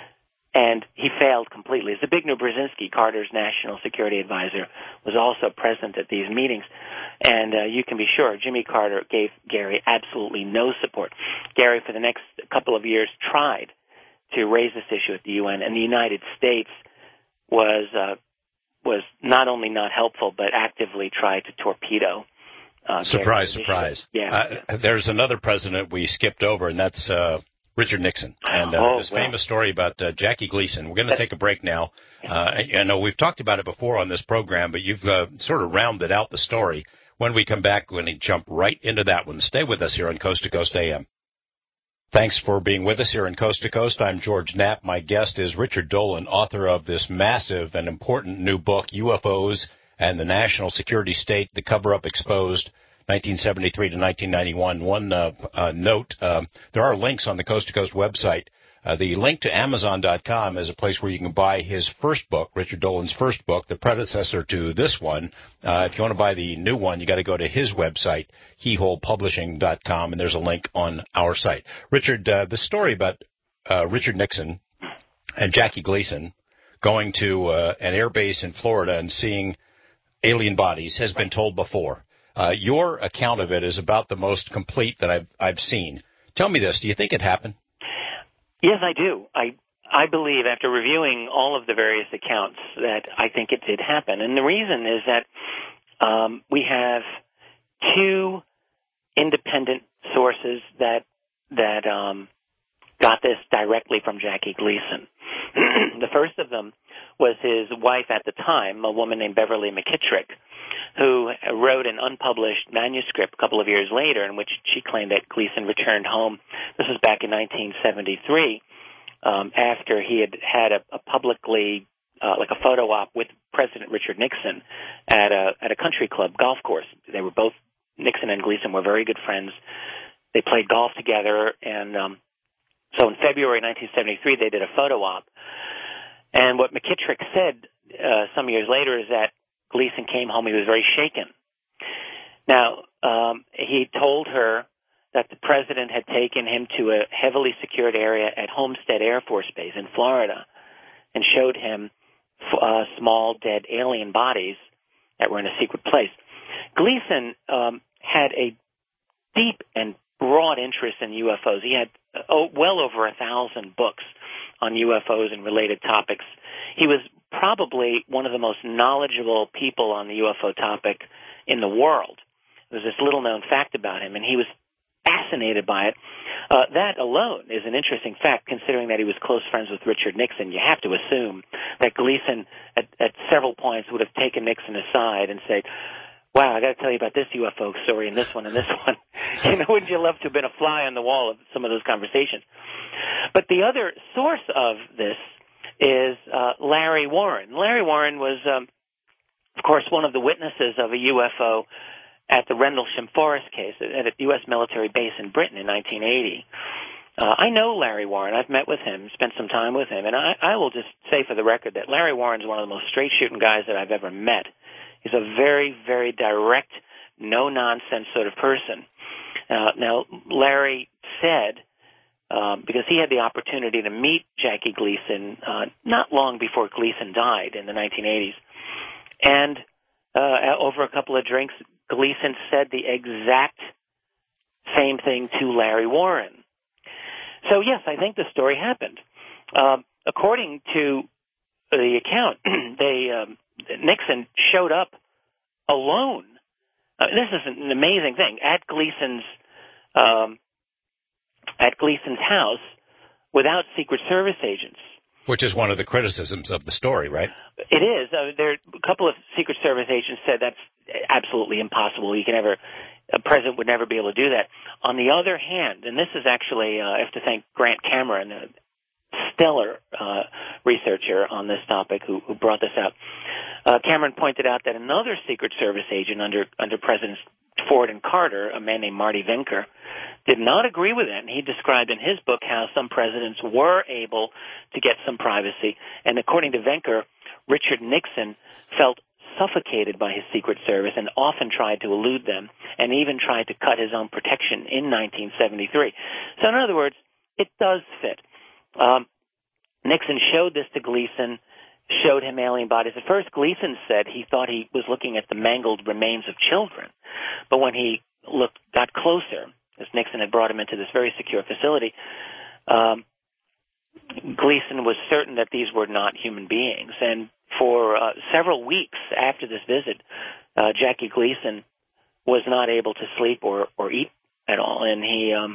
And he failed completely. Zbigniew Brzezinski, Carter's national security advisor, was also present at these meetings. And uh, you can be sure Jimmy Carter gave Gary absolutely no support. Gary, for the next couple of years, tried to raise this issue at the U N, and the United States was uh, was not only not helpful, but actively tried to torpedo. Uh, surprise, surprise. Yeah, uh, yeah. There's another president we skipped over, and that's uh, Richard Nixon. And uh, oh, this well. famous story about uh, Jackie Gleason. We're going to take a break now. Uh, I know we've talked about it before on this program, but you've uh, sort of rounded out the story. When we come back, we're going to jump right into that one. Stay with us here on Coast to Coast A M. Thanks for being with us here on Coast to Coast. I'm George Knapp. My guest is Richard Dolan, author of this massive and important new book, U F Os and the National Security State, The Cover-Up Exposed, nineteen seventy-three to nineteen ninety-one. One uh, uh, note, um, there are links on the Coast to Coast website. Uh, the link to Amazon dot com is a place where you can buy his first book, Richard Dolan's first book, the predecessor to this one. Uh, if you want to buy the new one, you got to go to his website, keyhole publishing dot com, and there's a link on our site. Richard, uh, the story about uh, Richard Nixon and Jackie Gleason going to uh, an air base in Florida and seeing alien bodies has been told before. Uh, your account of it is about the most complete that I've I've seen. Tell me this: do you think it happened? Yes, I do. I I believe, after reviewing all of the various accounts, that I think it did happen. And the reason is that um, we have two independent sources that that um, got this directly from Jackie Gleason. The first of them was his wife at the time, a woman named Beverly McKittrick, who wrote an unpublished manuscript a couple of years later in which she claimed that Gleason returned home. This was back in nineteen seventy-three, um, after he had had a, a publicly, uh, like a photo op with President Richard Nixon at a at a country club golf course. They were both, Nixon and Gleason were very good friends. They played golf together, and um, so in February nineteen seventy-three, they did a photo op. And what McKittrick said uh, some years later is that Gleason came home, he was very shaken. Now, um, he told her that the president had taken him to a heavily secured area at Homestead Air Force Base in Florida and showed him uh, small dead alien bodies that were in a secret place. Gleason um, had a deep and broad interest in U F Os. He had uh, oh, well over a thousand books on U F Os and related topics. He was probably one of the most knowledgeable people on the U F O topic in the world. There's this little-known fact about him, and he was fascinated by it. Uh, that alone is an interesting fact, considering that he was close friends with Richard Nixon. You have to assume that Gleason, at, at several points, would have taken Nixon aside and said, wow, I got to tell you about this U F O story and this one and this one. You know, wouldn't you love to have been a fly on the wall of some of those conversations? But the other source of this is uh, Larry Warren. Larry Warren was, um, of course, one of the witnesses of a U F O at the Rendlesham Forest case at a U S military base in Britain in nineteen eighty. Uh, I know Larry Warren. I've met with him, spent some time with him, and I, I will just say for the record that Larry Warren's one of the most straight-shooting guys that I've ever met. He's a very, very direct, no-nonsense sort of person. Uh, now, Larry said, um, because he had the opportunity to meet Jackie Gleason uh, not long before Gleason died in the nineteen eighties, and uh, over a couple of drinks, Gleason said the exact same thing to Larry Warren. So, yes, I think the story happened. Uh, according to the account, they um, Nixon showed up alone. Uh, this is an amazing thing at Gleason's um, at Gleason's house without Secret Service agents. Which is one of the criticisms of the story, right? It is. Uh, there, a couple of Secret Service agents said that's absolutely impossible. You can never a president would never be able to do that. On the other hand, and this is actually, uh, I have to thank Grant Cameron, a stellar uh, researcher on this topic who, who brought this out. Uh, Cameron pointed out that another Secret Service agent under under Presidents Ford and Carter, a man named Marty Vinker, did not agree with it. And he described in his book how some presidents were able to get some privacy. And according to Vinker, Richard Nixon felt suffocated by his Secret Service and often tried to elude them and even tried to cut his own protection in nineteen seventy-three. So in other words, it does fit. Um, Nixon showed this to Gleason, showed him alien bodies. At first, Gleason said he thought he was looking at the mangled remains of children. But when he looked, got closer, as Nixon had brought him into this very secure facility, um, Gleason was certain that these were not human beings. And for uh, several weeks after this visit, uh, Jackie Gleason was not able to sleep or, or eat at all. And he, um,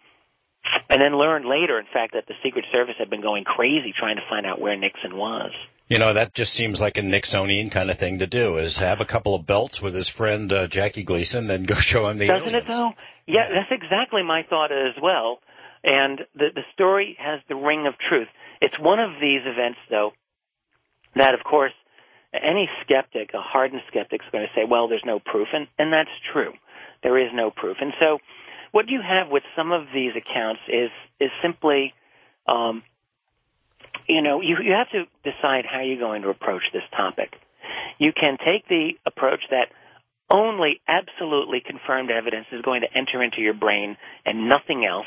and then learned later, in fact, that the Secret Service had been going crazy trying to find out where Nixon was. You know, that just seems like a Nixonian kind of thing to do, is have a couple of belts with his friend uh, Jackie Gleason, then go show him the Doesn't aliens. it, though? Yeah, that's exactly my thought as well. And the, the story has the ring of truth. It's one of these events, though, that, of course, any skeptic, a hardened skeptic, is going to say, well, there's no proof. And, and that's true. There is no proof. And so what you have with some of these accounts is is simply, um, you know, you, you have to decide how you're going to approach this topic. You can take the approach that only absolutely confirmed evidence is going to enter into your brain and nothing else,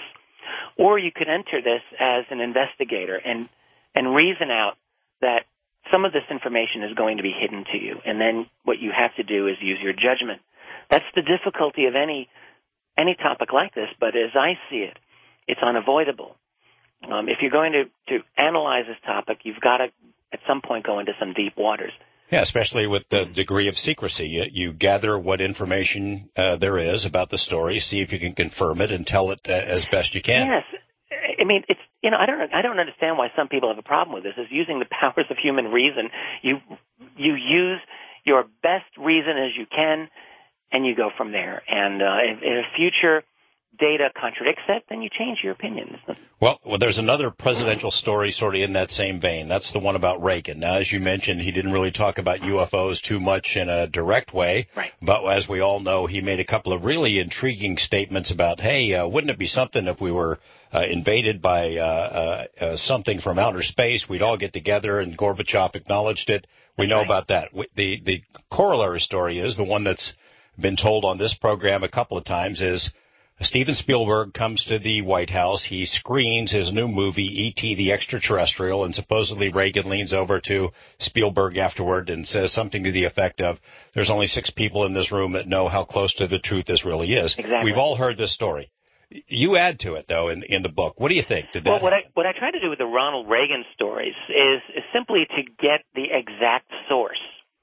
or you could enter this as an investigator and and reason out that some of this information is going to be hidden to you, and then what you have to do is use your judgment. That's the difficulty of any any topic like this, but as I see it, it's unavoidable. Um, if you're going to, to analyze this topic, you've got to, at some point, go into some deep waters. Yeah, especially with the degree of secrecy. You, you gather what information uh, there is about the story, see if you can confirm it, and tell it uh, as best you can. Yes. I mean, it's, you know, I don't I don't understand why some people have a problem with this. Is using the powers of human reason. You you use your best reason as you can, and you go from there. And uh, if, if future data contradicts that, then you change your opinions. Well, well, there's another presidential story sort of in that same vein. That's the one about Reagan. Now, as you mentioned, he didn't really talk about U F Os too much in a direct way. Right. But as we all know, he made a couple of really intriguing statements about, hey, uh, wouldn't it be something if we were uh, invaded by uh, uh, uh, something from outer space? We'd all get together, and Gorbachev acknowledged it. We That's know right. about that. The, the corollary story is, the one that's been told on this program a couple of times, is Steven Spielberg comes to the White House. He screens his new movie, E T the Extraterrestrial, and supposedly Reagan leans over to Spielberg afterward and says something to the effect of, there's only six people in this room that know how close to the truth this really is. Exactly. We've all heard this story. You add to it, though, in, in the book. What do you think? Did that well, what I, what I try to do with the Ronald Reagan stories is, is simply to get the exact source.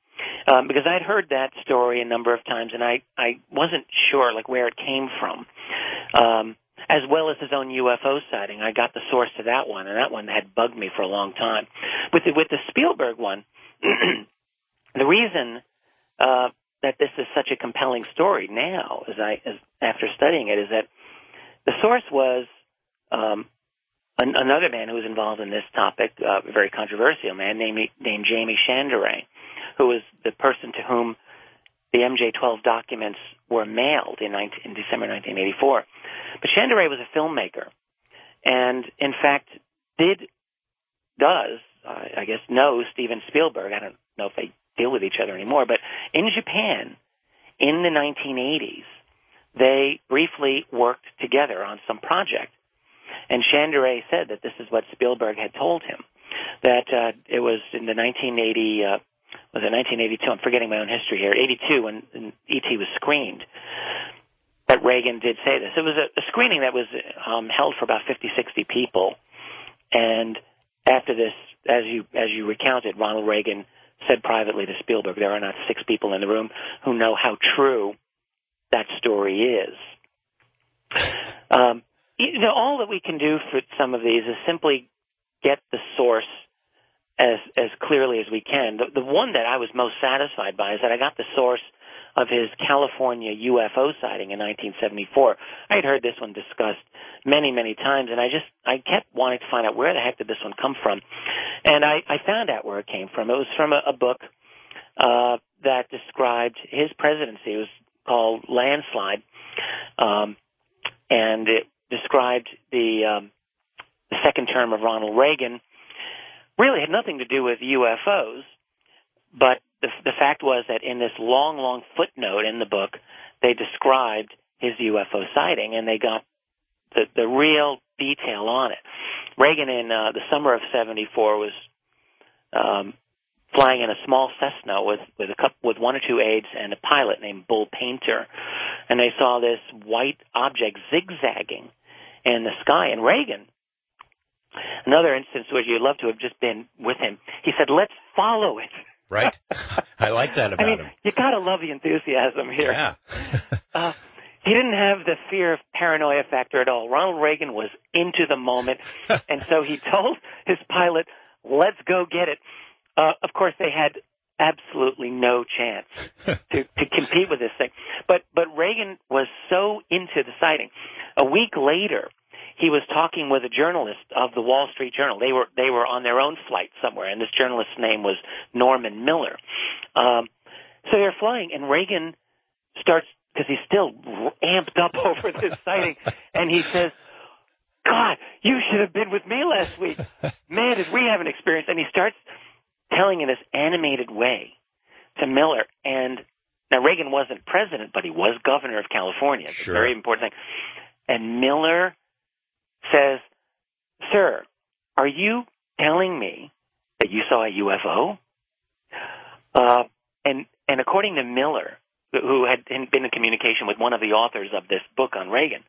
Um, because I'd heard that story a number of times, and I, I wasn't sure, like, where it came from. Um, as well as his own U F O sighting. I got the source to that one, and that one had bugged me for a long time. With the, with the Spielberg one, the reason uh, that this is such a compelling story now, as I as, after studying it, is that the source was um, an, another man who was involved in this topic, uh, a very controversial man named, named Jamie Chandray, who was the person to whom the M J twelve documents were mailed in, nineteen, in December nineteen eighty-four. But Chandray was a filmmaker, and in fact did, does, uh, I guess, know Steven Spielberg. I don't know if they deal with each other anymore, but in Japan, in the nineteen eighties, they briefly worked together on some project. And Chandray said that this is what Spielberg had told him, that uh, it was in the nineteen eighty, uh, was it nineteen eighty-two? I'm forgetting my own history here. eighty-two, when, when E T was screened, that Reagan did say this. It was a, a screening that was um, held for about fifty, sixty people. And after this, as you as you recounted, Ronald Reagan said privately to Spielberg, there are not six people in the room who know how true that story is. Um, you know, all that we can do for some of these is simply get the source as as clearly as we can. The, the one that I was most satisfied by is that I got the source of his California U F O sighting in nineteen seventy-four. I had heard this one discussed many, many times, and I just I kept wanting to find out where the heck did this one come from. And I, I found out where it came from. It was from a, a book uh, that described his presidency. It was called Landslide, um, and it described the, um, the second term of Ronald Reagan. Really had nothing to do with U F Os, but the, the fact was that in this long, long footnote in the book, they described his U F O sighting, and they got the, the real detail on it. Reagan, in uh, the summer of seventy-four, was um, flying in a small Cessna with with a couple, with one or two aides and a pilot named Bull Painter, and they saw this white object zigzagging in the sky. And Reagan, another instance where you'd love to have just been with him, he said, "Let's follow it." Right. I like that about I mean, him. You gotta love the enthusiasm here. Yeah. uh, he didn't have the fear of paranoia factor at all. Ronald Reagan was into the moment, and so he told his pilot, "Let's go get it." Uh, of course, they had absolutely no chance to, to compete with this thing. But but Reagan was so into the sighting. A week later, he was talking with a journalist of the Wall Street Journal. They were they were on their own flight somewhere, and this journalist's name was Norman Miller. Um, so they're flying, and Reagan starts, because he's still amped up over this sighting, and he says, "God, you should have been with me last week. Man, did we have an experience." And he starts telling in this animated way to Miller. And now Reagan wasn't president, but he was governor of California. It's Sure. a very important thing. And Miller says, "Sir, are you telling me that you saw a U F O?" Uh, and and according to Miller, who had been in communication with one of the authors of this book on Reagan,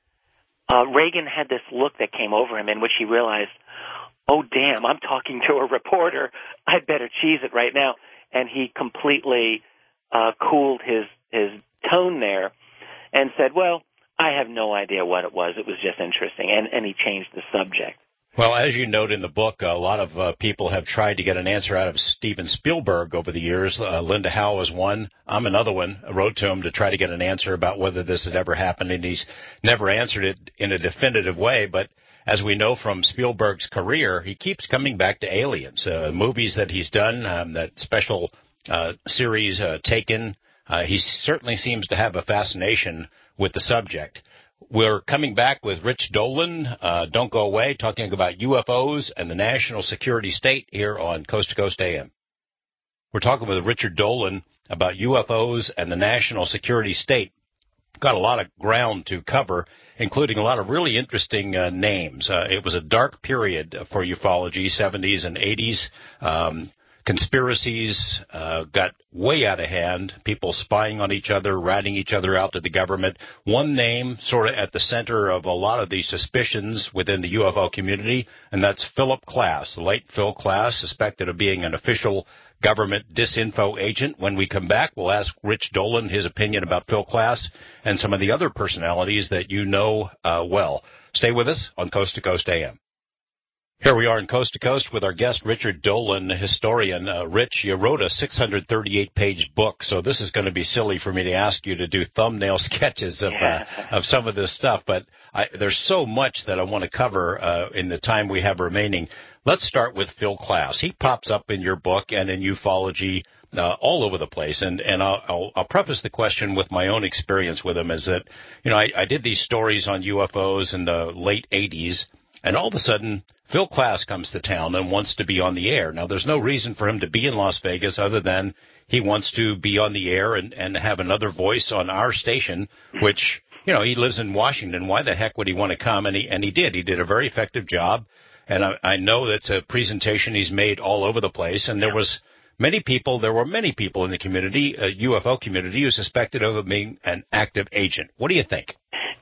uh, Reagan had this look that came over him in which he realized, "Oh, damn, I'm talking to a reporter. I'd better cheese it right now." And he completely uh, cooled his, his tone there and said, "Well, I have no idea what it was. It was just interesting." And, and he changed the subject. Well, as you note in the book, a lot of uh, people have tried to get an answer out of Steven Spielberg over the years. Uh, Linda Howe was one. I'm another one. I wrote to him to try to get an answer about whether this had ever happened, and he's never answered it in a definitive way. But as we know from Spielberg's career, he keeps coming back to aliens. Uh, movies that he's done, um, that special uh, series, uh, Taken, uh, he certainly seems to have a fascination with the subject. We're coming back with Rich Dolan, uh, Don't Go Away, talking about U F Os and the national security state here on Coast to Coast A M. We're talking with Richard Dolan about U F Os and the national security state. Got a lot of ground to cover, including a lot of really interesting uh, names. Uh, it was a dark period for ufology, seventies and eighties. Um, conspiracies uh, got way out of hand, people spying on each other, ratting each other out to the government. One name sort of at the center of a lot of these suspicions within the U F O community, and that's Philip Klass, the late Phil Klass, suspected of being an official government disinfo agent. When we come back, we'll ask Rich Dolan his opinion about Phil Klass and some of the other personalities that you know uh, well. Stay with us on Coast to Coast A M. Here we are in Coast to Coast with our guest, Richard Dolan, historian. Uh, Rich, you wrote a six hundred thirty-eight page book, so this is going to be silly for me to ask you to do thumbnail sketches of uh, of some of this stuff, but I, there's so much that I want to cover uh, in the time we have remaining. Let's start with Phil Klass. He pops up in your book and in ufology uh, all over the place, and, and I'll, I'll, I'll preface the question with my own experience with him, is that, you know, I, I did these stories on U F Os in the late eighties, and all of a sudden, Phil Klass comes to town and wants to be on the air. Now, there's no reason for him to be in Las Vegas other than he wants to be on the air and, and have another voice on our station, which, you know, he lives in Washington. Why the heck would he want to come? And he, and he did. He did a very effective job. And I, I know that's a presentation he's made all over the place. And there was many people, there were many people in the community, uh, U F O community, who suspected of being an active agent. What do you think?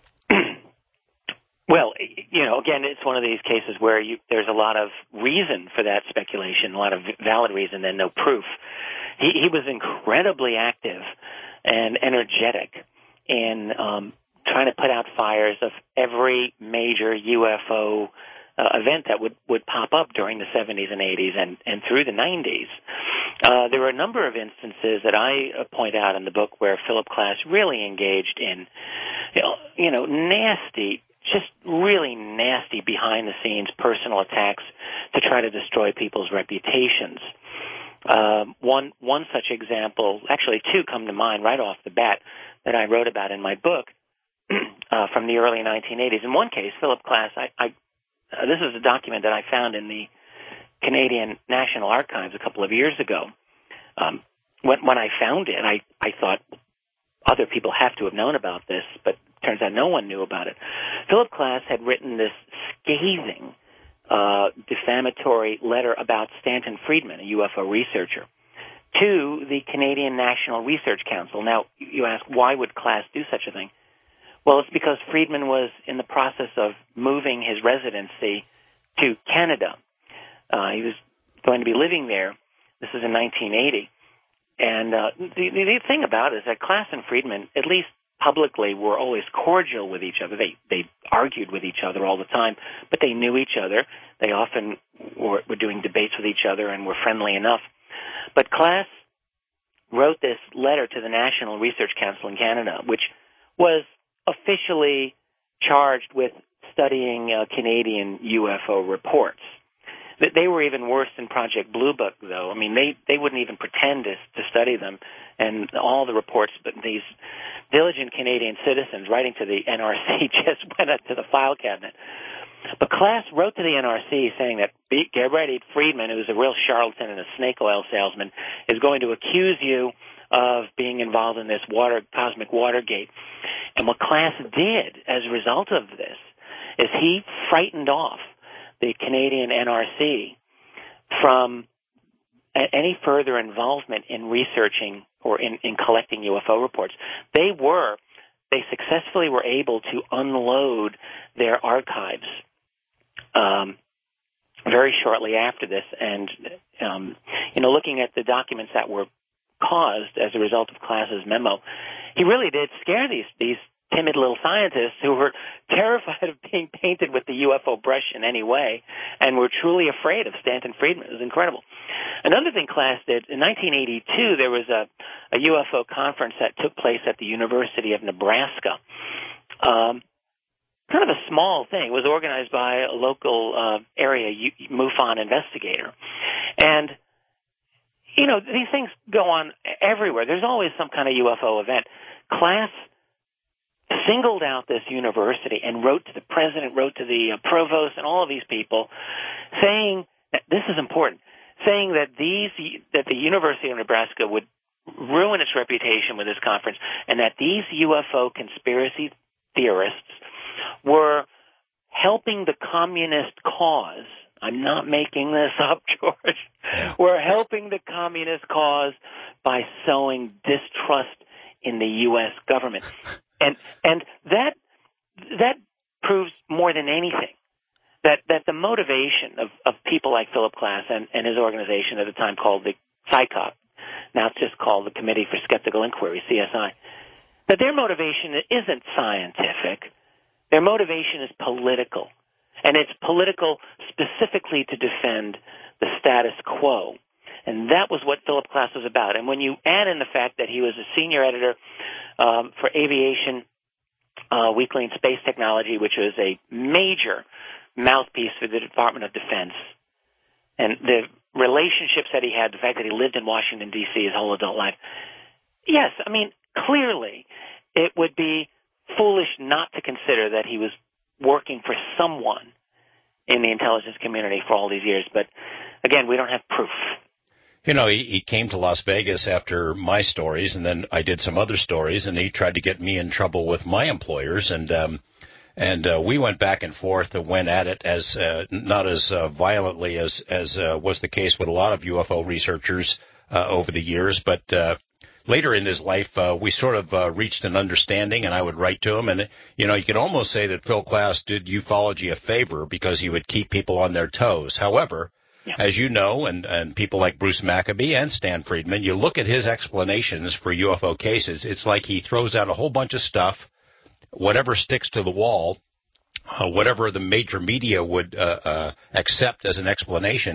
Well, you know, again, it's one of these cases where you, there's a lot of reason for that speculation, a lot of valid reason, and no proof. He, he was incredibly active and energetic in um, trying to put out fires of every major U F O uh, event that would, would pop up during the seventies and eighties and, and through the nineties. Uh, there were a number of instances that I uh, point out in the book where Philip Klass really engaged in, you know, you know, nasty, just really nasty behind-the-scenes personal attacks to try to destroy people's reputations. Um, one one such example, actually two come to mind right off the bat that I wrote about in my book uh, from the early nineteen eighties. In one case, Philip Klass, I, I uh, this is a document that I found in the Canadian National Archives a couple of years ago. Um, when, when I found it, I, I thought other people have to have known about this, but it turns out no one knew about it. Philip Klass had written this scathing, uh, defamatory letter about Stanton Friedman, a U F O researcher, to the Canadian National Research Council. Now, you ask, why would Klass do such a thing? Well, it's because Friedman was in the process of moving his residency to Canada. Uh, he was going to be living there. This is in nineteen eighty. And uh, the, the thing about it is that Klass and Friedman, at least publicly, were always cordial with each other. They they argued with each other all the time, but they knew each other. They often were, were doing debates with each other and were friendly enough. But Klass wrote this letter to the National Research Council in Canada, which was officially charged with studying uh, Canadian U F O reports. They were even worse than Project Blue Book, though. I mean, they, they wouldn't even pretend to, to study them. And all the reports, but these diligent Canadian citizens writing to the N R C just went up to the file cabinet. But Klass wrote to the N R C saying that, get ready, Friedman, who's a real charlatan and a snake oil salesman, is going to accuse you of being involved in this water, cosmic Watergate. And what Klass did as a result of this is he frightened off the Canadian N R C from a- any further involvement in researching or in, in collecting U F O reports. They were, they successfully were able to unload their archives um, very shortly after this. And, um, you know, looking at the documents that were caused as a result of Klass's memo, he really did scare these these timid little scientists who were terrified of being painted with the U F O brush in any way and were truly afraid of Stanton Friedman. It was incredible. Another thing Klass did, in nineteen eighty-two, there was a, a U F O conference that took place at the University of Nebraska. Um, kind of a small thing. It was organized by a local uh, area U- MUFON investigator. And, you know, these things go on everywhere. There's always some kind of U F O event. Klass singled out this university and wrote to the president, wrote to the uh, provost, and all of these people, saying that this is important, saying that these that the University of Nebraska would ruin its reputation with this conference, and that these U F O conspiracy theorists were helping the communist cause. I'm not making this up, George. We're helping the communist cause by sowing distrust in the U S government. And and that that proves more than anything that, that the motivation of, of people like Philip Klass and, and his organization at the time called the C I C O P, now it's just called the Committee for Skeptical Inquiry, C S I, that their motivation isn't scientific. Their motivation is political. And it's political specifically to defend the status quo. And that was what Philip Klass was about. And when you add in the fact that he was a senior editor um, for Aviation uh, Weekly and Space Technology, which was a major mouthpiece for the Department of Defense, and the relationships that he had, the fact that he lived in Washington, D C his whole adult life, yes, I mean, clearly it would be foolish not to consider that he was working for someone in the intelligence community for all these years. But, again, we don't have proof. You know, he, he came to Las Vegas after my stories, and then I did some other stories, and he tried to get me in trouble with my employers, and um, and uh, we went back and forth and went at it as uh, not as uh, violently as as uh, was the case with a lot of U F O researchers uh, over the years, but uh, later in his life, uh, we sort of uh, reached an understanding, and I would write to him, and you know, you could almost say that Phil Klass did ufology a favor because he would keep people on their toes. However, as you know, and, and people like Bruce Maccabee and Stan Friedman, you look at his explanations for U F O cases, it's like he throws out a whole bunch of stuff, whatever sticks to the wall, uh, whatever the major media would uh, uh, accept as an explanation, right.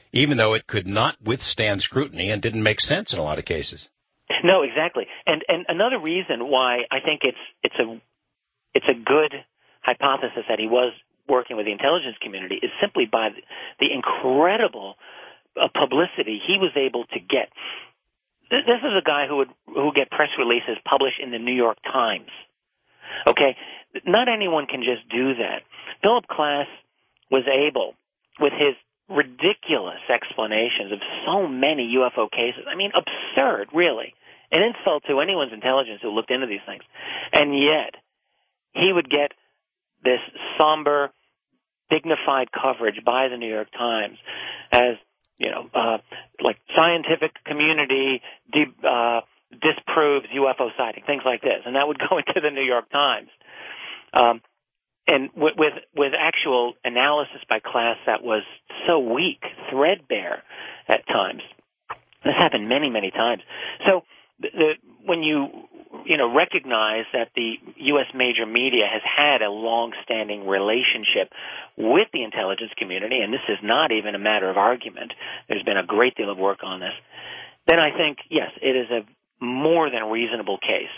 even though it could not withstand scrutiny and didn't make sense in a lot of cases. No, exactly. And and another reason why I think it's it's a it's a good hypothesis that he was working with the intelligence community is simply by the, the incredible uh, publicity he was able to get. This is a guy who would who would get press releases published in the New York Times. Okay, not anyone can just do that. Philip Klass was able, with his ridiculous explanations of so many U F O cases. I mean, absurd, really. An insult to anyone's intelligence who looked into these things. And yet, he would get this somber, dignified coverage by the New York Times as, you know, uh, like scientific community de- uh, disproves U F O sighting, things like this. And that would go into the New York Times. Um, and with, with, with actual analysis by Klass that was so weak, threadbare at times. This happened many, many times. So the, the, when you, you know, recognize that the U S major media has had a long-standing relationship with the intelligence community, and this is not even a matter of argument, there's been a great deal of work on this, then I think, yes, it is a more than reasonable case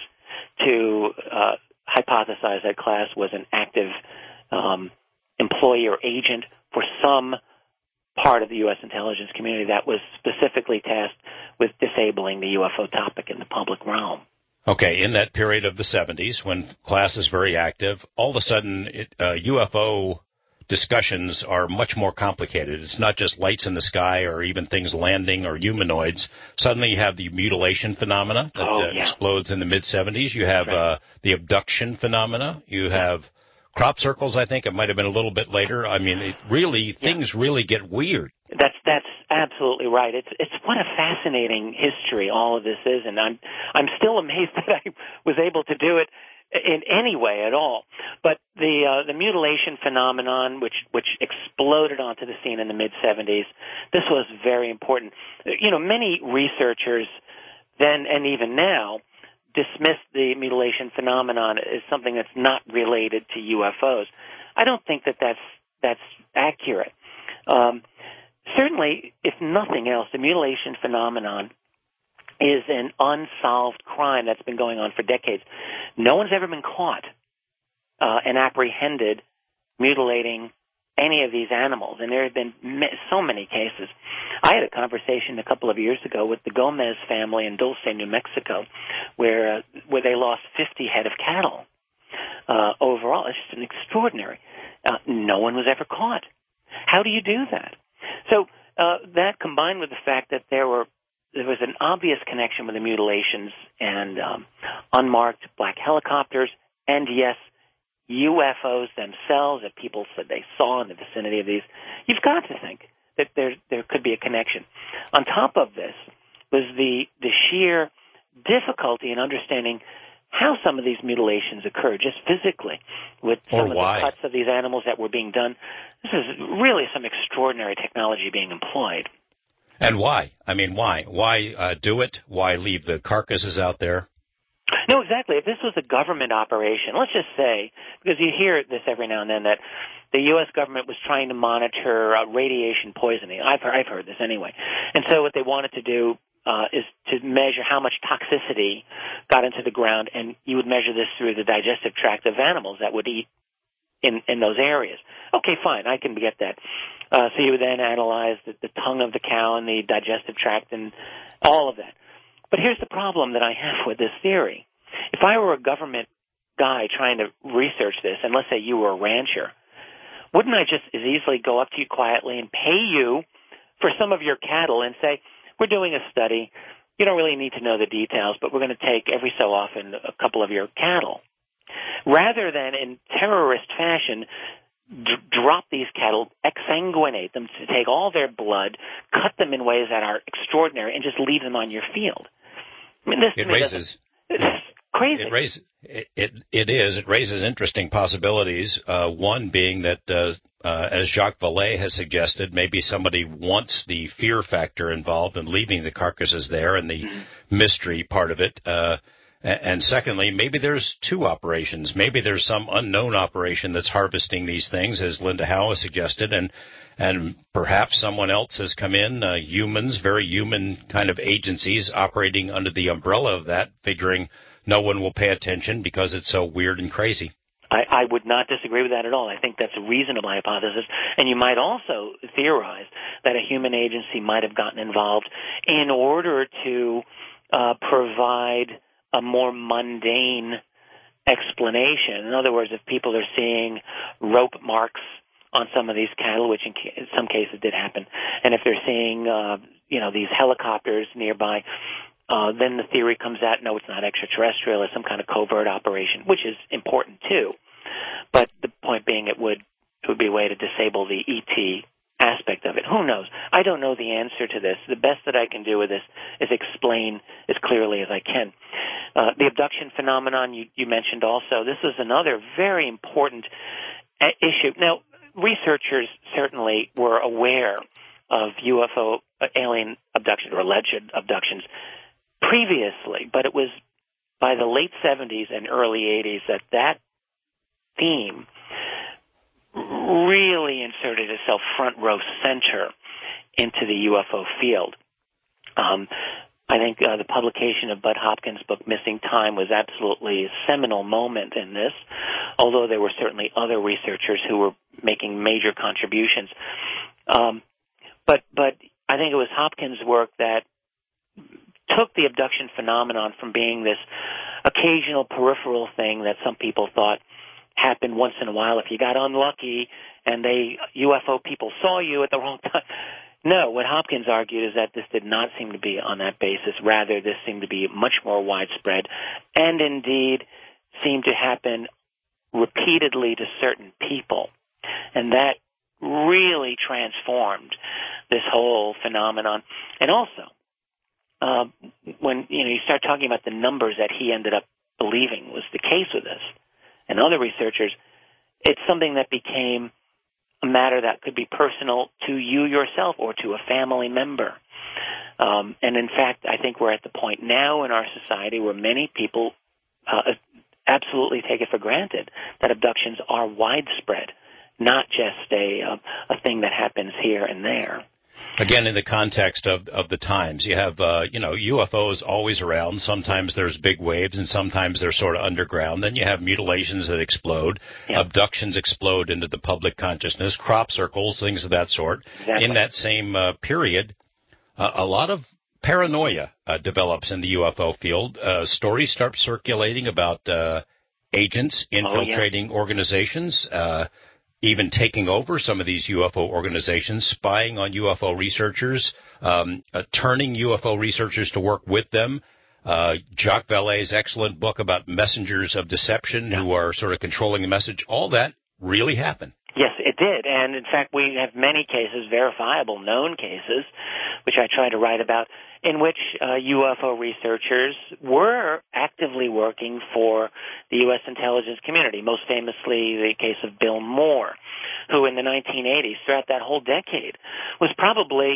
to uh, hypothesize that Klass was an active um, employee or agent for some part of the U S intelligence community that was specifically tasked with disabling the U F O topic in the public realm. Okay, in that period of the seventies, when Klass is very active, all of a sudden it, uh, U F O discussions are much more complicated. It's not just lights in the sky or even things landing or humanoids. Suddenly you have the mutilation phenomena that oh, uh, yeah. explodes in the mid-seventies. You have right. uh, the abduction phenomena. You have crop circles, I think. It might have been a little bit later. I mean, it really, yeah. things really get weird. That's that's absolutely right. It's it's what a fascinating history all of this is, and I'm I'm still amazed that I was able to do it in any way at all. But the uh, the mutilation phenomenon, which which exploded onto the scene in the mid seventies, this was very important. You know, many researchers then and even now dismiss the mutilation phenomenon as something that's not related to U F Os. I don't think that that's that's accurate. Um, certainly, if nothing else, the mutilation phenomenon is an unsolved crime that's been going on for decades. No one's ever been caught uh, and apprehended mutilating any of these animals, and there have been so many cases. I had a conversation a couple of years ago with the Gomez family in Dulce, New Mexico, where uh, where they lost fifty head of cattle uh, overall. It's just an extraordinary. Uh, no one was ever caught. How do you do that? So uh, that combined with the fact that there were there was an obvious connection with the mutilations and um, unmarked black helicopters, and yes, U F Os themselves that people said they saw in the vicinity of these, you've got to think that there there could be a connection. On top of this was the the sheer difficulty in understanding how some of these mutilations occur, just physically, with some or of why. the cuts of these animals that were being done. This is really some extraordinary technology being employed. And why? I mean, why? Why uh, do it? Why leave the carcasses out there? No, exactly. If this was a government operation, let's just say, because you hear this every now and then, that the U S government was trying to monitor uh, radiation poisoning. I've heard, I've heard this anyway. And so what they wanted to do uh, is to measure how much toxicity got into the ground, and you would measure this through the digestive tract of animals that would eat in, in those areas. Okay, fine, I can get that. Uh, so you would then analyze the, the tongue of the cow and the digestive tract and all of that. But here's the problem that I have with this theory. If I were a government guy trying to research this, and let's say you were a rancher, wouldn't I just as easily go up to you quietly and pay you for some of your cattle and say, we're doing a study, you don't really need to know the details, but we're going to take every so often a couple of your cattle. Rather than in terrorist fashion, d- drop these cattle, exsanguinate them, to take all their blood, cut them in ways that are extraordinary, and just leave them on your field. I mean, this it raises it's crazy. It raises it, it it is it raises interesting possibilities. Uh, one being that, uh, uh, as Jacques Vallée has suggested, maybe somebody wants the fear factor involved in leaving the carcasses there and the mm-hmm. mystery part of it. Uh, and secondly, maybe there's two operations. Maybe there's some unknown operation that's harvesting these things, as Linda Howe has suggested, and and perhaps someone else has come in, uh, humans, very human kind of agencies operating under the umbrella of that, figuring no one will pay attention because it's so weird and crazy. I, I would not disagree with that at all. I think that's a reasonable hypothesis. And you might also theorize that a human agency might have gotten involved in order to uh, provide a more mundane explanation. In other words, if people are seeing rope marks on some of these cattle, which in, ca- in some cases did happen, and if they're seeing, uh, you know, these helicopters nearby, Uh, then the theory comes out, no, it's not extraterrestrial, it's some kind of covert operation, which is important too. But the point being, it would it would be a way to disable the E T aspect of it. Who knows? I don't know the answer to this. The best that I can do with this is explain as clearly as I can. Uh, the abduction phenomenon you, you mentioned also, this is another very important a- issue. Now, researchers certainly were aware of U F O, uh, alien abductions, or alleged abductions, previously, but it was by the late seventies and early eighties that that theme really inserted itself front row center into the U F O field. Um, I think uh, the publication of Bud Hopkins' book Missing Time was absolutely a seminal moment in this, although there were certainly other researchers who were making major contributions. Um, but, but I think it was Hopkins' work that took the abduction phenomenon from being this occasional peripheral thing that some people thought happened once in a while if you got unlucky and they U F O people saw you at the wrong time. No, what Hopkins argued is that this did not seem to be on that basis. Rather, this seemed to be much more widespread and indeed seemed to happen repeatedly to certain people. And that really transformed this whole phenomenon. And also, Uh, when you know you start talking about the numbers that he ended up believing was the case with this, and other researchers, it's something that became a matter that could be personal to you yourself or to a family member. Um, and in fact, I think we're at the point now in our society where many people uh, absolutely take it for granted that abductions are widespread, not just a uh, a thing that happens here and there. Again, in the context of, of the times, you have, uh, you know, U F Os always around. Sometimes there's big waves and sometimes they're sort of underground. Then you have mutilations that explode. Yeah. Abductions explode into the public consciousness, crop circles, things of that sort. Exactly. In that same uh, period, uh, a lot of paranoia uh, develops in the U F O field. Uh, stories start circulating about uh, agents infiltrating oh, yeah. organizations, uh even taking over some of these U F O organizations, spying on U F O researchers, um, uh, turning U F O researchers to work with them. Uh, Jacques Vallée's excellent book about messengers of deception yeah. who are sort of controlling the message. All that really happened. Yes, it did. And in fact, we have many cases, verifiable, known cases, which I try to write about, in which uh, U F O researchers were actively working for the U S intelligence community, most famously the case of Bill Moore, who in the nineteen eighties, throughout that whole decade, was probably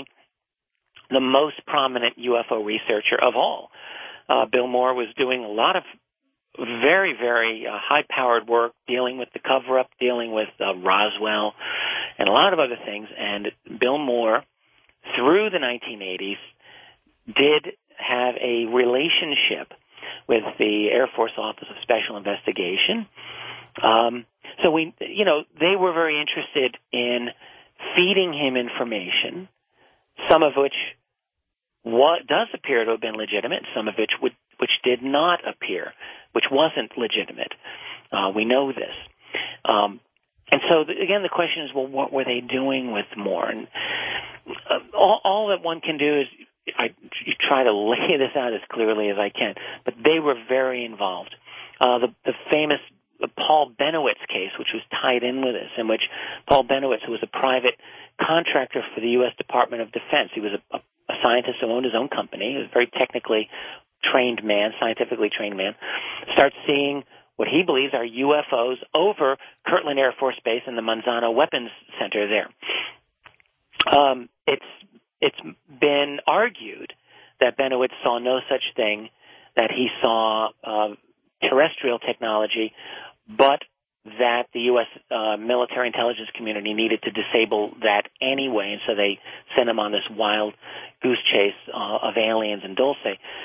the most prominent U F O researcher of all. Uh, Bill Moore was doing a lot of very, very uh, high-powered work dealing with the cover-up, dealing with uh, Roswell, and a lot of other things. And Bill Moore, through the nineteen eighties, did have a relationship with the Air Force Office of Special Investigation. Um, so we, you know, they were very interested in feeding him information, some of which what does appear to have been legitimate, some of which would, which did not appear, which wasn't legitimate. Uh, we know this. Um, and so, the, again, the question is, well, what were they doing with Moore? And uh, all, all that one can do is I try to lay this out as clearly as I can, but they were very involved. Uh, the, the famous Paul Benowitz case, which was tied in with this, in which Paul Benowitz, who was a private contractor for the U S Department of Defense, he was a, a, a scientist who owned his own company, he was a very technically trained man, scientifically trained man, starts seeing what he believes are U F Os over Kirtland Air Force Base and the Manzano Weapons Center there. Um, it's it's been argued that Benowitz saw no such thing, that he saw uh, terrestrial technology, but that the U S uh, military intelligence community needed to disable that anyway, and so they sent him on this wild goose chase uh, of aliens and Dulce.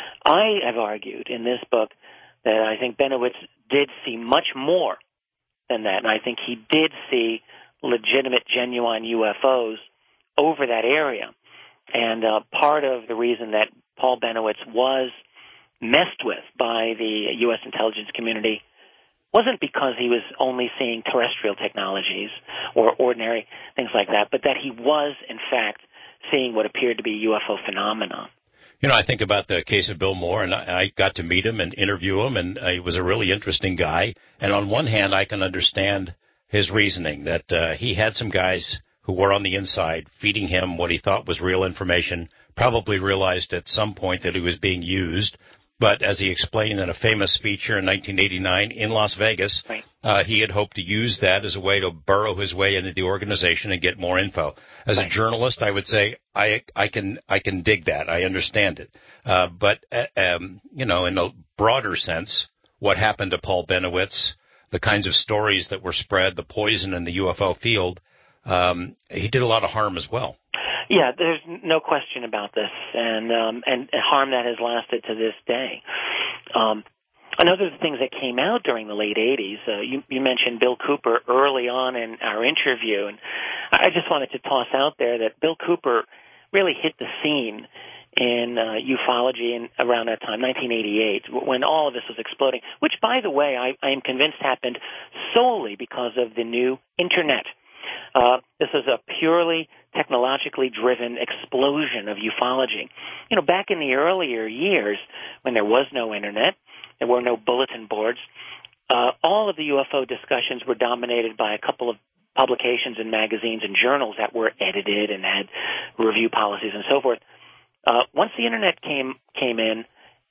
I have argued in this book that I think Benowitz did see much more than that, and I think he did see legitimate, genuine U F Os over that area. And uh, part of the reason that Paul Benowitz was messed with by the U S intelligence community wasn't because he was only seeing terrestrial technologies or ordinary things like that, but that he was, in fact, seeing what appeared to be U F O phenomena. You know, I think about the case of Bill Moore, and I, I got to meet him and interview him, and uh, he was a really interesting guy. And on one hand, I can understand his reasoning, that uh, he had some guys who were on the inside feeding him what he thought was real information, probably realized at some point that he was being used. But as he explained in a famous speech here in nineteen eighty-nine in Las Vegas, right. uh, he had hoped to use that as a way to burrow his way into the organization and get more info. As right. a journalist, I would say I I can I can dig that. I understand it. Uh, but uh, um, you know, in a broader sense, what happened to Paul Benowitz, the kinds of stories that were spread, the poison in the U F O field, um, he did a lot of harm as well. Yeah, there's no question about this, and um, and harm that has lasted to this day. Um, another of the things that came out during the late eighties, uh, you, you mentioned Bill Cooper early on in our interview, and I just wanted to toss out there that Bill Cooper really hit the scene in uh, ufology in, around that time, nineteen eighty-eight, when all of this was exploding, which, by the way, I, I am convinced happened solely because of the new Internet. Uh, this is a purely technologically driven explosion of ufology. You know, back in the earlier years, when there was no Internet, there were no bulletin boards, uh, all of the U F O discussions were dominated by a couple of publications and magazines and journals that were edited and had review policies and so forth. Uh, once the Internet came came in,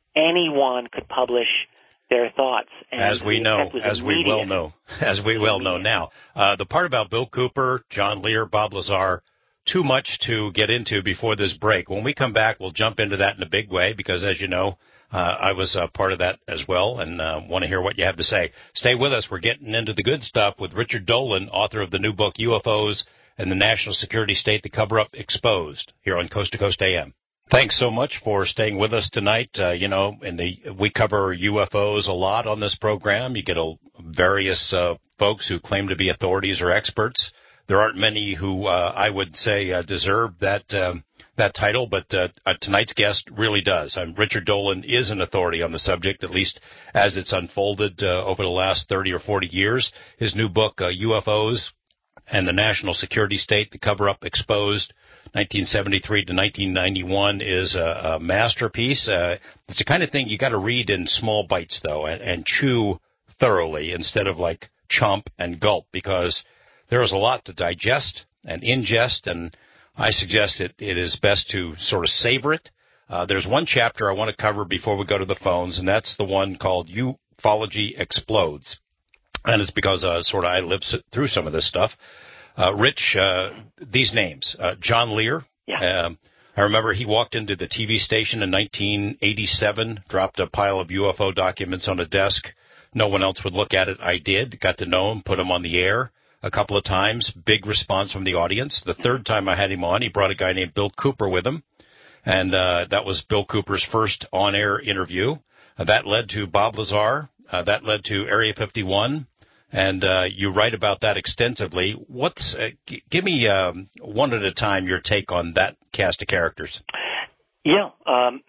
anyone could publish their thoughts. And as we know, as we well know, as we well know now. Uh, the part about Bill Cooper, John Lear, Bob Lazar, too much to get into before this break. When we come back, we'll jump into that in a big way because, as you know, uh, I was uh, part of that as well and uh, want to hear what you have to say. Stay with us. We're getting into the good stuff with Richard Dolan, author of the new book, U F Os and the National Security State, The Cover-Up Exposed, here on Coast to Coast A M. Thanks so much for staying with us tonight. Uh, you know, in the we cover U F Os a lot on this program. You get a, various uh, folks who claim to be authorities or experts. There aren't many who uh, I would say uh, deserve that um, that title, but uh, uh, tonight's guest really does. Um, Richard Dolan is an authority on the subject, at least as it's unfolded uh, over the last thirty or forty years. His new book, uh, U F Os and the National Security State, The Cover-Up Exposed, nineteen seventy-three to nineteen ninety-one, is a, a masterpiece. Uh, it's the kind of thing you got to read in small bites, though, and, and chew thoroughly instead of like chomp and gulp, because there is a lot to digest and ingest, and I suggest it, it is best to sort of savor it. Uh, there's one chapter I want to cover before we go to the phones, and that's the one called Ufology Explodes. And it's because uh, sort of I lived through some of this stuff. Uh, Rich, uh, these names, uh, John Lear. Yeah. Um, I remember he walked into the T V station in nineteen eighty-seven, dropped a pile of U F O documents on a desk. No one else would look at it. I did. Got to know him, put him on the air a couple of times. Big response from the audience. The third time I had him on, he brought a guy named Bill Cooper with him. And uh, that was Bill Cooper's first on-air interview. Uh, that led to Bob Lazar. Uh, that led to Area fifty-one. And uh, you write about that extensively. What's uh, g- give me um, one at a time your take on that cast of characters. Yeah. Um,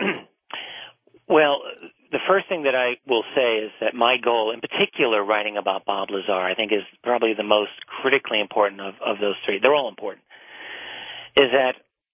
well, the first thing that I will say is that my goal, in particular, writing about Bob Lazar, I think is probably the most critically important of, of those three. They're all important. Is that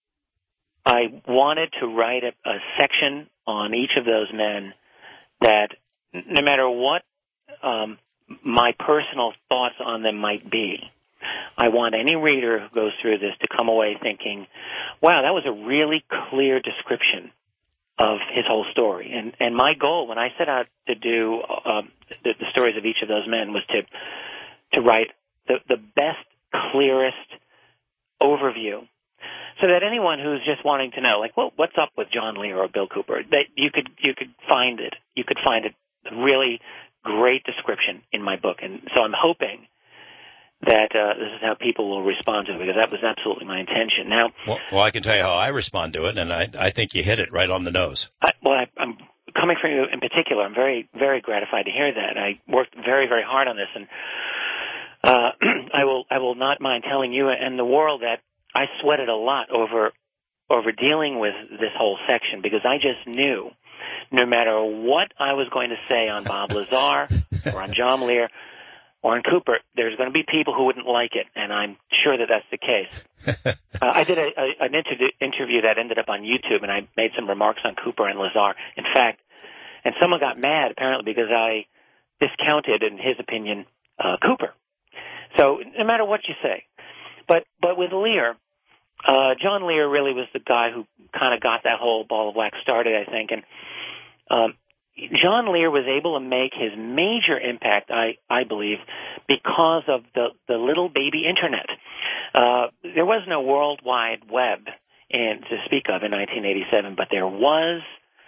I wanted to write a, a section on each of those men that, no matter what um, my personal thoughts on them might be, I want any reader who goes through this to come away thinking, wow, that was a really clear description of his whole story. And and my goal when I set out to do um, the, the stories of each of those men was to to write the, the best, clearest overview, so that anyone who's just wanting to know, like, well, what's up with John Lear or Bill Cooper, that you could you could find it. You could find it really great description in my book. And so I'm hoping that uh, this is how people will respond to it, because that was absolutely my intention. Now, well, well, I can tell you how I respond to it, and I, I think you hit it right on the nose. I, well, I, I'm coming from you in particular. I'm very, very gratified to hear that. I worked very, very hard on this, and uh, I will, I will not mind telling you and the world that I sweated a lot over, over dealing with this whole section, because I just knew, no matter what I was going to say on Bob Lazar or on John Lear or on Cooper, there's going to be people who wouldn't like it, and I'm sure that that's the case. uh, I did a, a, an inter- interview that ended up on YouTube, and I made some remarks on Cooper and Lazar. In fact, and someone got mad, apparently, because I discounted, in his opinion, uh, Cooper. So no matter what you say. But but with Lear, uh, John Lear really was the guy who kind of got that whole ball of wax started, I think, and um, John Lear was able to make his major impact, I, I believe, because of the, the little baby Internet. Uh, there was no World Wide Web in, to speak of in nineteen eighty-seven, but there was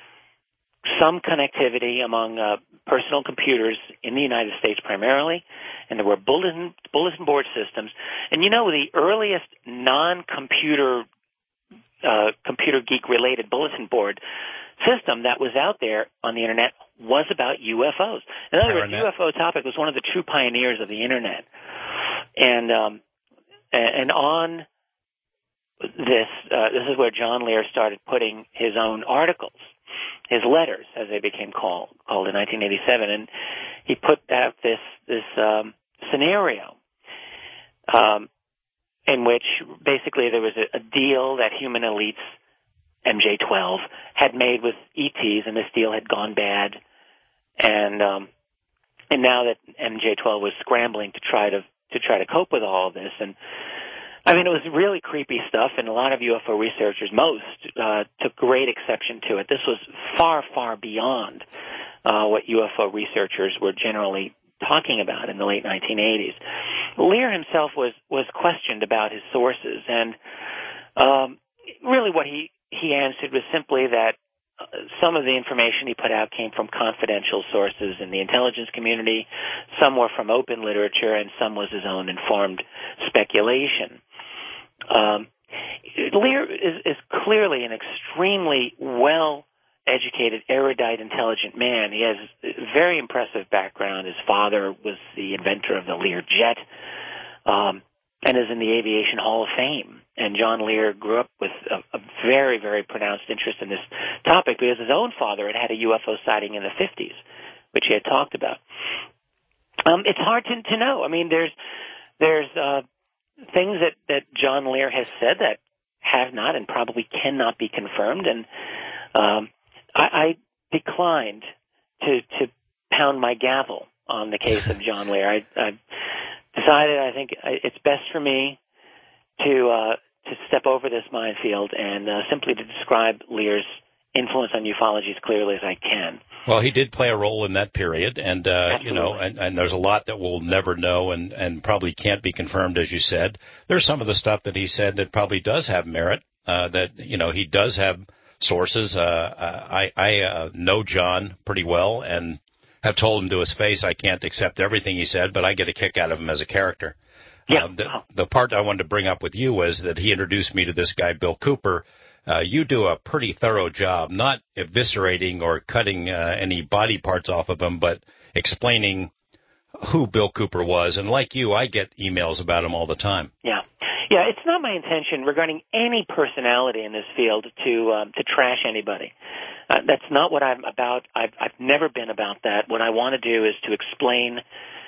some connectivity among uh, personal computers in the United States primarily, and there were bulletin, bulletin board systems. And you know, the earliest non-computer uh, computer geek-related bulletin board system that was out there on the Internet was about U F Os. In other words, U F O topic was one of the true pioneers of the Internet. And um, and on this, uh, this is where John Lear started putting his own articles, his letters, as they became called, called in nineteen eighty-seven. And he put out this, this um, scenario um, in which basically there was a, a deal that human elites, M J twelve, had made with E Ts, and this deal had gone bad, and um, and now that M J twelve was scrambling to try to to try to cope with all of this, and I mean, it was really creepy stuff, and a lot of U F O researchers, most, uh, took great exception to it. This was far, far beyond uh, what U F O researchers were generally talking about in the late nineteen eighties. Lear himself was was questioned about his sources, and um, really what he he answered was simply that uh, some of the information he put out came from confidential sources in the intelligence community, some were from open literature, and some was his own informed speculation. Um, Lear is, is clearly an extremely well-educated, erudite, intelligent man. He has a very impressive background. His father was the inventor of the Lear jet, um, and is in the Aviation Hall of Fame. And John Lear grew up with a, a very, very pronounced interest in this topic because his own father had had a U F O sighting in the fifties, which he had talked about. Um, it's hard to, to know. I mean, there's there's uh, things that, that John Lear has said that have not and probably cannot be confirmed, and um, I, I declined to to pound my gavel on the case of John Lear. I, I decided I think it's best for me to uh, to step over this minefield and uh, simply to describe Lear's influence on ufology as clearly as I can. Well, he did play a role in that period, and uh, you know, and, and there's a lot that we'll never know, and, and probably can't be confirmed, as you said. There's some of the stuff that he said that probably does have merit. Uh, that you know, he does have sources. Uh, I I uh, know John pretty well, and have told him to his face I can't accept everything he said, but I get a kick out of him as a character. Yeah. Uh, the, the part I wanted to bring up with you was that he introduced me to this guy, Bill Cooper. Uh, you do a pretty thorough job, not eviscerating or cutting uh, any body parts off of him, but explaining who Bill Cooper was. And like you, I get emails about him all the time. Yeah. Yeah, it's not my intention regarding any personality in this field to um, to trash anybody. Uh, that's not what I'm about. I've, I've never been about that. What I want to do is to explain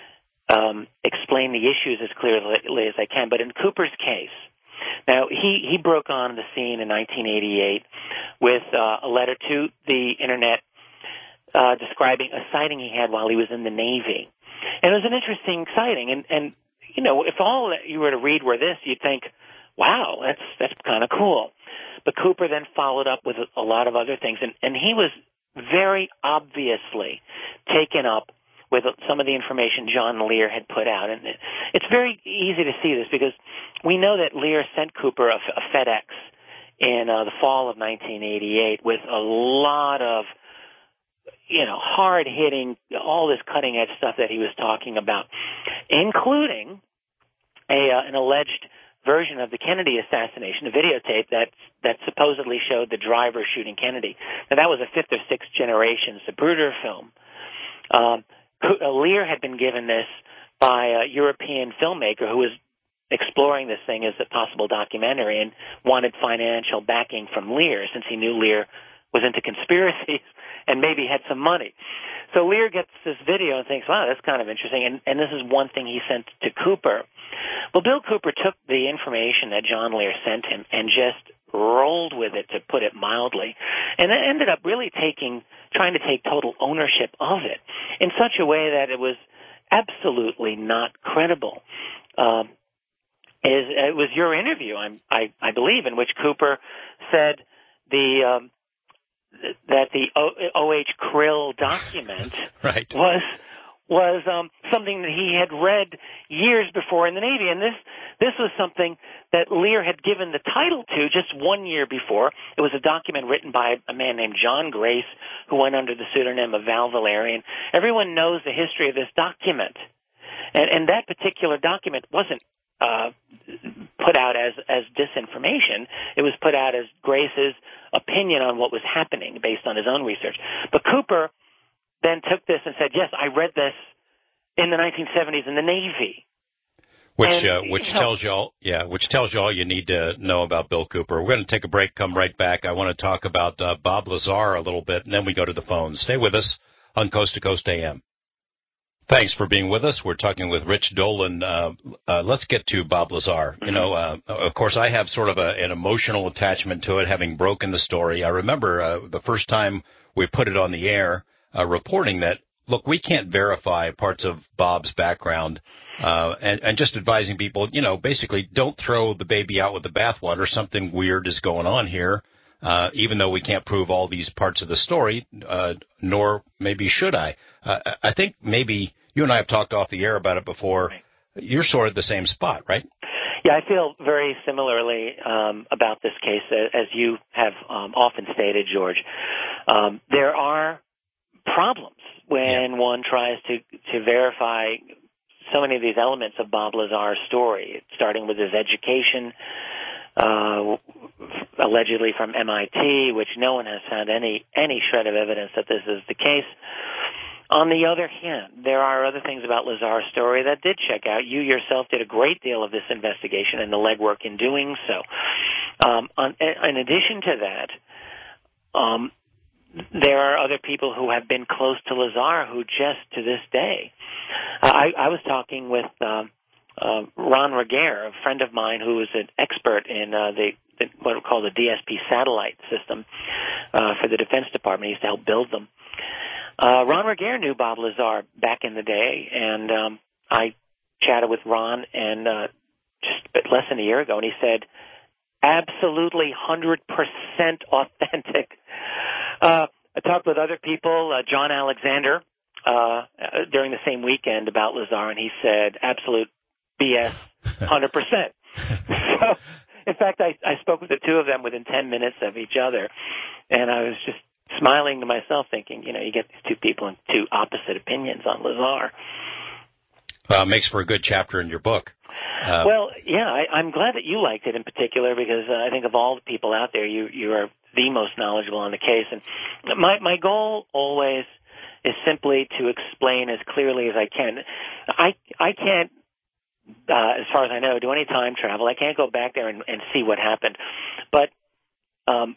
um, explain the issues as clearly as I can. But in Cooper's case, now, he, he broke on the scene in nineteen eighty-eight with uh, a letter to the Internet uh, describing a sighting he had while he was in the Navy. And it was an interesting sighting. And, and you know, if all that you were to read were this, you'd think, wow, that's that's kind of cool. But Cooper then followed up with a, a lot of other things. And, and he was very obviously taken up with some of the information John Lear had put out. And it's very easy to see this because we know that Lear sent Cooper a, a FedEx in uh, the fall of nineteen eighty-eight with a lot of you know, hard-hitting, all this cutting-edge stuff that he was talking about, including a uh, an alleged version of the Kennedy assassination, a videotape that that supposedly showed the driver shooting Kennedy. Now, that was a fifth or sixth generation Zapruder film. Um, Lear had been given this by a European filmmaker who was exploring this thing as a possible documentary and wanted financial backing from Lear, since he knew Lear was into conspiracies and maybe had some money. So Lear gets this video and thinks, wow, that's kind of interesting, and, and this is one thing he sent to Cooper. Well, Bill Cooper took the information that John Lear sent him and just rolled with it, to put it mildly, and it ended up really taking, trying to take total ownership of it in such a way that it was absolutely not credible. Um, is, it was your interview, I'm, I, I believe, in which Cooper said the um, that the O H Krill document right. was was um, something that he had read years before in the Navy, and this this was something that Lear had given the title to just one year before. It was a document written by a man named John Grace, who went under the pseudonym of Val Valerian. Everyone knows the history of this document, and, and that particular document wasn't uh, put out as as disinformation. It was put out as Grace's opinion on what was happening based on his own research. But Cooper then took this and said, yes, I read this in the nineteen seventies in the Navy. Which and, uh, which you know, tells you all, yeah, which tells you all you need to know about Bill Cooper. We're going to take a break, come right back. I want to talk about uh, Bob Lazar a little bit, and then we go to the phones. Stay with us on Coast to Coast A M. Thanks for being with us. We're talking with Rich Dolan. Uh, uh, let's get to Bob Lazar. You know, uh, of course, I have sort of a, an emotional attachment to it, having broken the story. I remember uh, the first time we put it on the air, uh, reporting that, look, we can't verify parts of Bob's background, uh, and, and just advising people, you know, basically don't throw the baby out with the bathwater. Something weird is going on here, uh, even though we can't prove all these parts of the story, uh, nor maybe should I. Uh, I think maybe you and I have talked off the air about it before. Right. You're sort of the same spot, right? Yeah, I feel very similarly um, about this case, as you have um, often stated, George. Um, there are problems when yeah. one tries to, to verify so many of these elements of Bob Lazar's story, starting with his education, uh, allegedly from M I T, which no one has found any, any shred of evidence that this is the case. On the other hand, there are other things about Lazar's story that did check out. You yourself did a great deal of this investigation and the legwork in doing so. Um, on, in addition to that, um, there are other people who have been close to Lazar who just to this day. Uh, I, I was talking with uh, uh, Ron Regehr, a friend of mine who is an expert in uh, the, the what we call the D S P satellite system uh, for the Defense Department. He used to help build them. Uh, Ron Regehr knew Bob Lazar back in the day, and um, I chatted with Ron and uh, just less than a year ago, and he said, absolutely one hundred percent authentic. Uh, I talked with other people, uh, John Alexander, uh, during the same weekend about Lazar, and he said, absolute B S, one hundred percent. So, in fact, I, I spoke with the two of them within ten minutes of each other, and I was just smiling to myself, thinking, you know, you get these two people in two opposite opinions on Lazar. Uh, makes for a good chapter in your book. Uh, well, yeah, I, I'm glad that you liked it in particular, because uh, I think of all the people out there, you you are the most knowledgeable on the case. And my my goal always is simply to explain as clearly as I can. I I can't, uh, as far as I know, do any time travel. I can't go back there and, and see what happened. But um,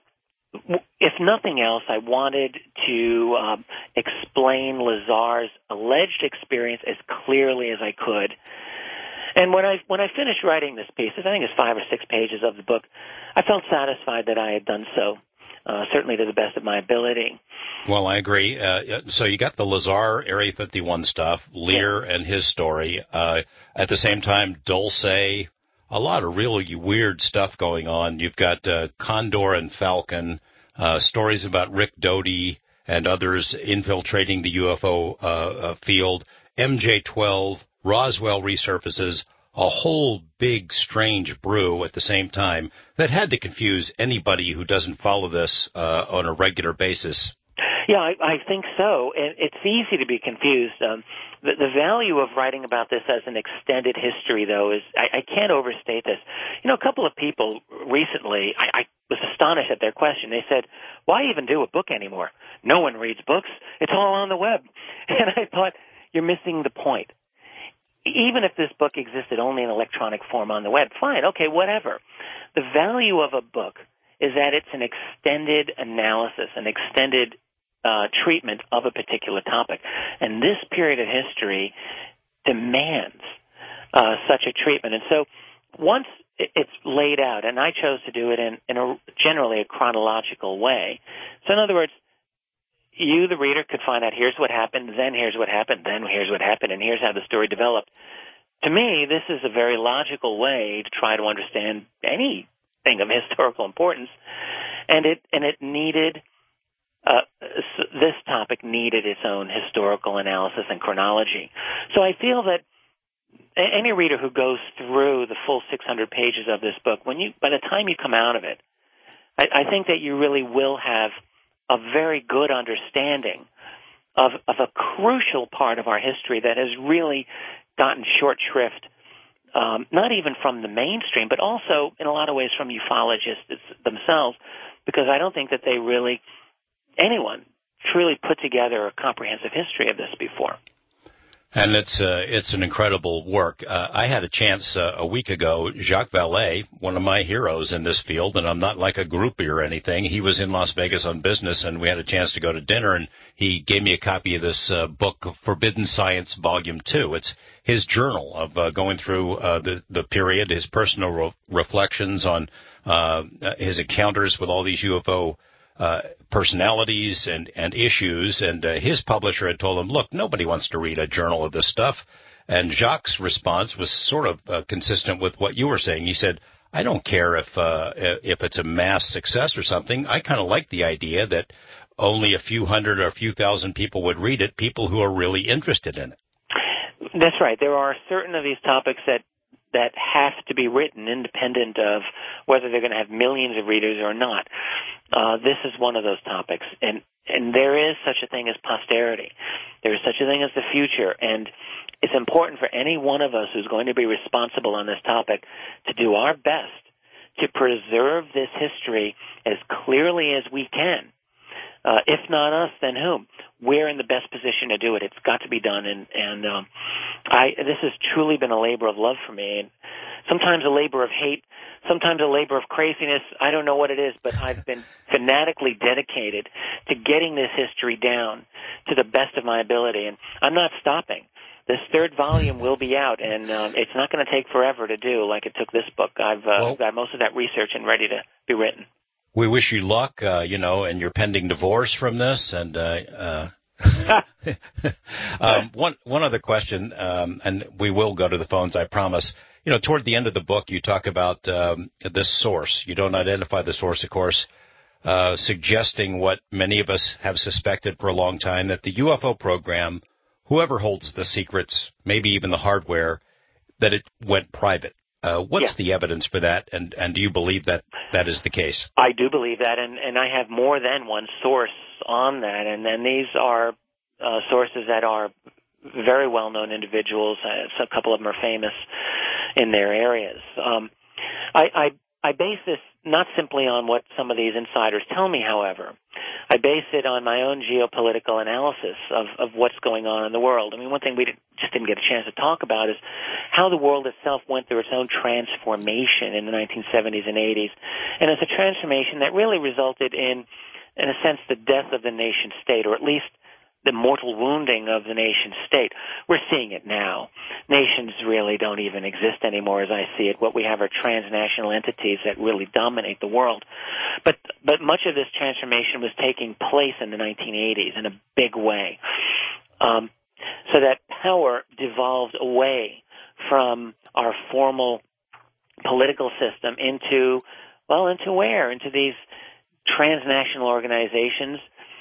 if nothing else, I wanted to um, explain Lazar's alleged experience as clearly as I could. And when I when I finished writing this piece, I think it's five or six pages of the book, I felt satisfied that I had done so, uh, certainly to the best of my ability. Well, I agree. Uh, so you got the Lazar Area fifty-one stuff, Lear yeah. and his story. Uh, at the same time, Dulce, a lot of really weird stuff going on. You've got uh, Condor and Falcon, uh, stories about Rick Doty and others infiltrating the U F O uh, uh, field, M J twelve, Roswell resurfaces, a whole big strange brew at the same time that had to confuse anybody who doesn't follow this uh, on a regular basis. Yeah, I, I think so. And it's easy to be confused. Um, the, the value of writing about this as an extended history, though, is I, I can't overstate this. You know, a couple of people recently, I, I was astonished at their question. They said, why even do a book anymore? No one reads books. It's all on the web. And I thought, you're missing the point. Even if this book existed only in electronic form on the web, fine, okay, whatever. The value of a book is that it's an extended analysis, an extended uh, treatment of a particular topic. And this period of history demands uh, such a treatment. And so once it's laid out, and I chose to do it in, in a generally a chronological way. So in other words, you, the reader, could find out here's what happened, then here's what happened, then here's what happened, and here's how the story developed. To me, this is a very logical way to try to understand anything of historical importance, and it and it needed uh, this topic needed its own historical analysis and chronology. So I feel that any reader who goes through the full six hundred pages of this book, when you by the time you come out of it, I, I think that you really will have a very good understanding of, of a crucial part of our history that has really gotten short shrift, um, not even from the mainstream, but also in a lot of ways from ufologists themselves, because I don't think that they really, anyone, truly put together a comprehensive history of this before. And it's uh, it's an incredible work. Uh, I had a chance uh, a week ago. Jacques Vallée, one of my heroes in this field, and I'm not like a groupie or anything. He was in Las Vegas on business, and we had a chance to go to dinner, and he gave me a copy of this uh, book, Forbidden Science, Volume Two. It's his journal of uh, going through uh, the the period, his personal re- reflections on uh, his encounters with all these U F O Uh, personalities and, and issues, and uh, his publisher had told him, look, nobody wants to read a journal of this stuff. And Jacques' response was sort of uh, consistent with what you were saying. He said, I don't care if uh, if it's a mass success or something. I kind of like the idea that only a few hundred or a few thousand people would read it, people who are really interested in it. That's right. There are certain of these topics that that have to be written independent of whether they're going to have millions of readers or not. Uh, this is one of those topics. And, and there is such a thing as posterity. There is such a thing as the future. And it's important for any one of us who's going to be responsible on this topic to do our best to preserve this history as clearly as we can. Uh, if not us, then whom? We're in the best position to do it. It's got to be done, and and um, I this has truly been a labor of love for me, and sometimes a labor of hate, sometimes a labor of craziness. I don't know what it is, but I've been fanatically dedicated to getting this history down to the best of my ability, and I'm not stopping. This third volume will be out, and um, it's not going to take forever to do like it took this book. I've uh, well, got most of that research and ready to be written. We wish you luck, uh, you know, and your pending divorce from this. And uh, uh, um, one one other question, um, and we will go to the phones, I promise. You know, toward the end of the book, you talk about um, this source. You don't identify the source, of course, uh, suggesting what many of us have suspected for a long time, that the U F O program, whoever holds the secrets, maybe even the hardware, that it went private. Uh, what's yeah. the evidence for that, and, and do you believe that that is the case? I do believe that, and, and I have more than one source on that, and then these are uh, sources that are very well-known individuals. Uh, so a couple of them are famous in their areas. Um, I, I, I base this not simply on what some of these insiders tell me, however. I base it on my own geopolitical analysis of, of what's going on in the world. I mean, one thing we didn't, just didn't get a chance to talk about is how the world itself went through its own transformation in the nineteen seventies and eighties. And it's a transformation that really resulted in, in a sense, the death of the nation state, or at least the mortal wounding of the nation state. We're seeing it now. Nations really don't even exist anymore as I see it. What we have are transnational entities that really dominate the world. But but much of this transformation was taking place in the nineteen eighties in a big way. Um, so that power devolved away from our formal political system into, well, into where? Into these transnational organizations,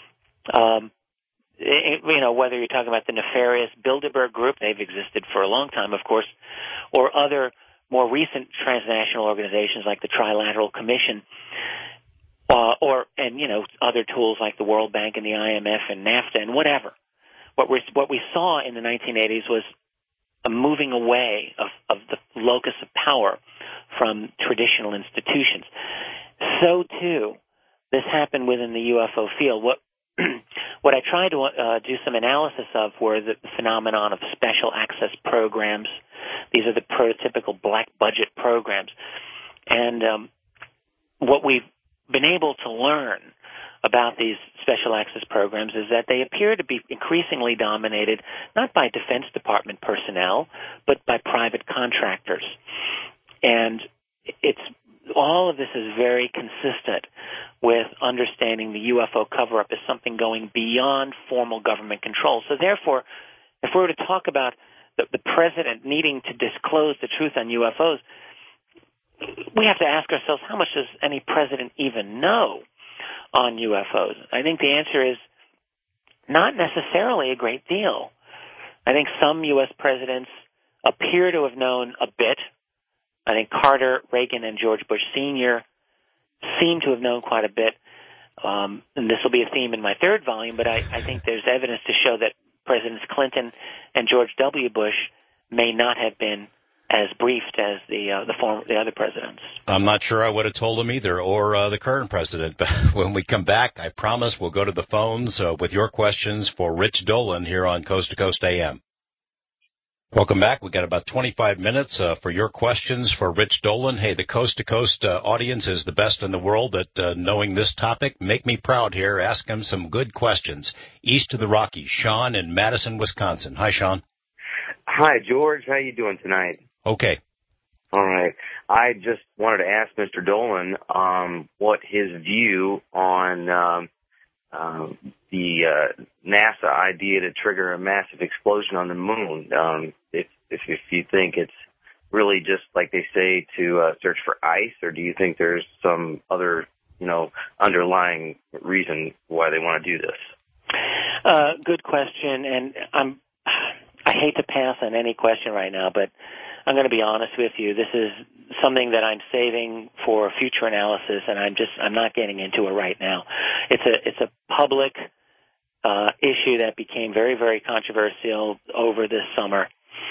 um, you know, whether you're talking about the nefarious Bilderberg Group, they've existed for a long time, of course, or other more recent transnational organizations like the Trilateral Commission. uh, or and you know other tools like the World Bank and the I M F and NAFTA and whatever. What we what we saw in the nineteen eighties was a moving away of, of the locus of power from traditional institutions. So too, this happened within the U F O field. What what I tried to uh, do some analysis of were the phenomenon of special access programs. These are the prototypical black budget programs. And um, what we've been able to learn about these special access programs is that they appear to be increasingly dominated not by Defense Department personnel, but by private contractors. And it's all of this is very consistent with understanding the U F O cover-up as something going beyond formal government control. So therefore, if we were to talk about the, the president needing to disclose the truth on U F Os, we have to ask ourselves, how much does any president even know on U F Os? I think the answer is not necessarily a great deal. I think some U S presidents appear to have known a bit. I think Carter, Reagan, and George Bush Senior seem to have known quite a bit. Um, and this will be a theme in my third volume, but I, I think there's evidence to show that Presidents Clinton and George W. Bush may not have been as briefed as the uh, the, former, the other presidents. I'm not sure I would have told him either, or uh, the current president. But when we come back, I promise we'll go to the phones uh, with your questions for Rich Dolan here on Coast to Coast A M. Welcome back. We've got about twenty-five minutes uh, for your questions for Rich Dolan. Hey, the Coast to Coast uh, audience is the best in the world at uh, knowing this topic. Make me proud here. Ask them some good questions. East of the Rockies, Sean in Madison, Wisconsin. Hi, Sean. Hi, George. How you doing tonight? Okay. All right. I just wanted to ask Mister Dolan um, what his view on um, uh, the uh, NASA idea to trigger a massive explosion on the moon. Um, if, if if you think it's really just like they say to uh, search for ice, or do you think there's some other, you know, underlying reason why they want to do this? Uh, good question, and I'm I hate to pass on any question right now, but I'm going to be honest with you. This is something that I'm saving for future analysis, and I'm just I'm not getting into it right now. It's a it's a public uh, issue that became very very controversial over this summer,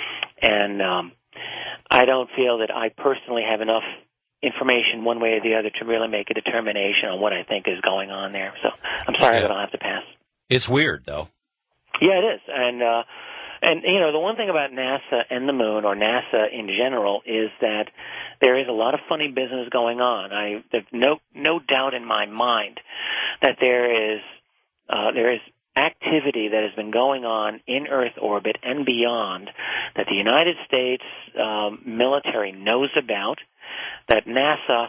and um, I don't feel that I personally have enough information one way or the other to really make a determination on what I think is going on there. So I'm sorry yeah. that I'll have to pass. It's weird, though. Yeah, it is, and. Uh, And, you know, the one thing about NASA and the moon, or NASA in general, is that there is a lot of funny business going on. I there's no no doubt in my mind that there is uh, there is activity that has been going on in Earth orbit and beyond that the United States um, military knows about, that NASA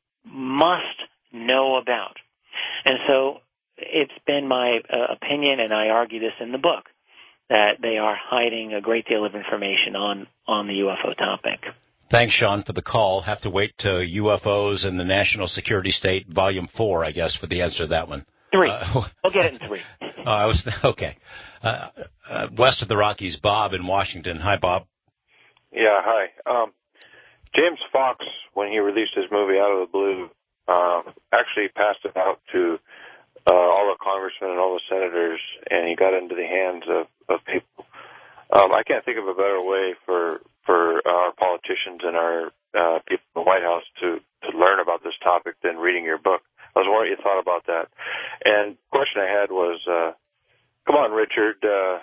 must know about. And so it's been my uh, opinion, and I argue this in the book, that they are hiding a great deal of information on, on the U F O topic. Thanks, Sean, for the call. Have to wait to U F Os and the National Security State, Volume four, I guess, for the answer to that one. Three. Uh, we'll get it in three. oh, I was okay. Uh, uh, west of the Rockies, Bob in Washington. Hi, Bob. Yeah, hi. Um, James Fox, when he released his movie Out of the Blue, uh, actually passed it out to Uh, all the congressmen and all the senators, and he got into the hands of, of people. Um, I can't think of a better way for for our politicians and our uh, people in the White House to, to learn about this topic than reading your book. I was wondering what you thought about that. And the question I had was, uh, come on, Richard, uh,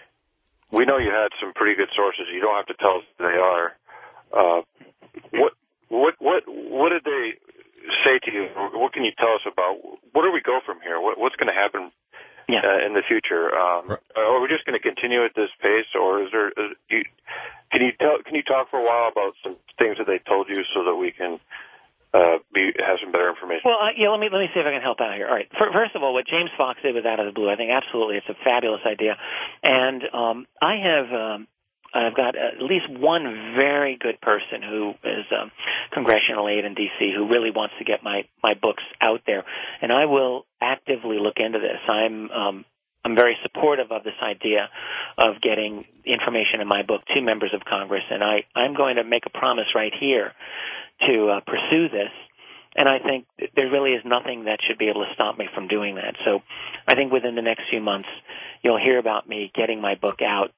we know you had some pretty good sources. You don't have to tell us who they are. Uh, what what what what did they say to you? What can you tell us about where do we go from here? What, what's going to happen yeah. uh, in the future? Um, are we just going to continue at this pace, or is there? Is, you, can you tell? Can you talk for a while about some things that they told you so that we can uh, be have some better information? Well, uh, yeah. Let me let me see if I can help out here. All right. First of all, what James Fox did with Out of the Blue, I think absolutely it's a fabulous idea, and um, I have. Um, I've got at least one very good person who is a congressional aide in D C who really wants to get my, my books out there, and I will actively look into this. I'm um, I'm very supportive of this idea of getting information in my book to members of Congress, and I, I'm going to make a promise right here to uh, pursue this And I think there really is nothing that should be able to stop me from doing that. So I think within the next few months, you'll hear about me getting my book out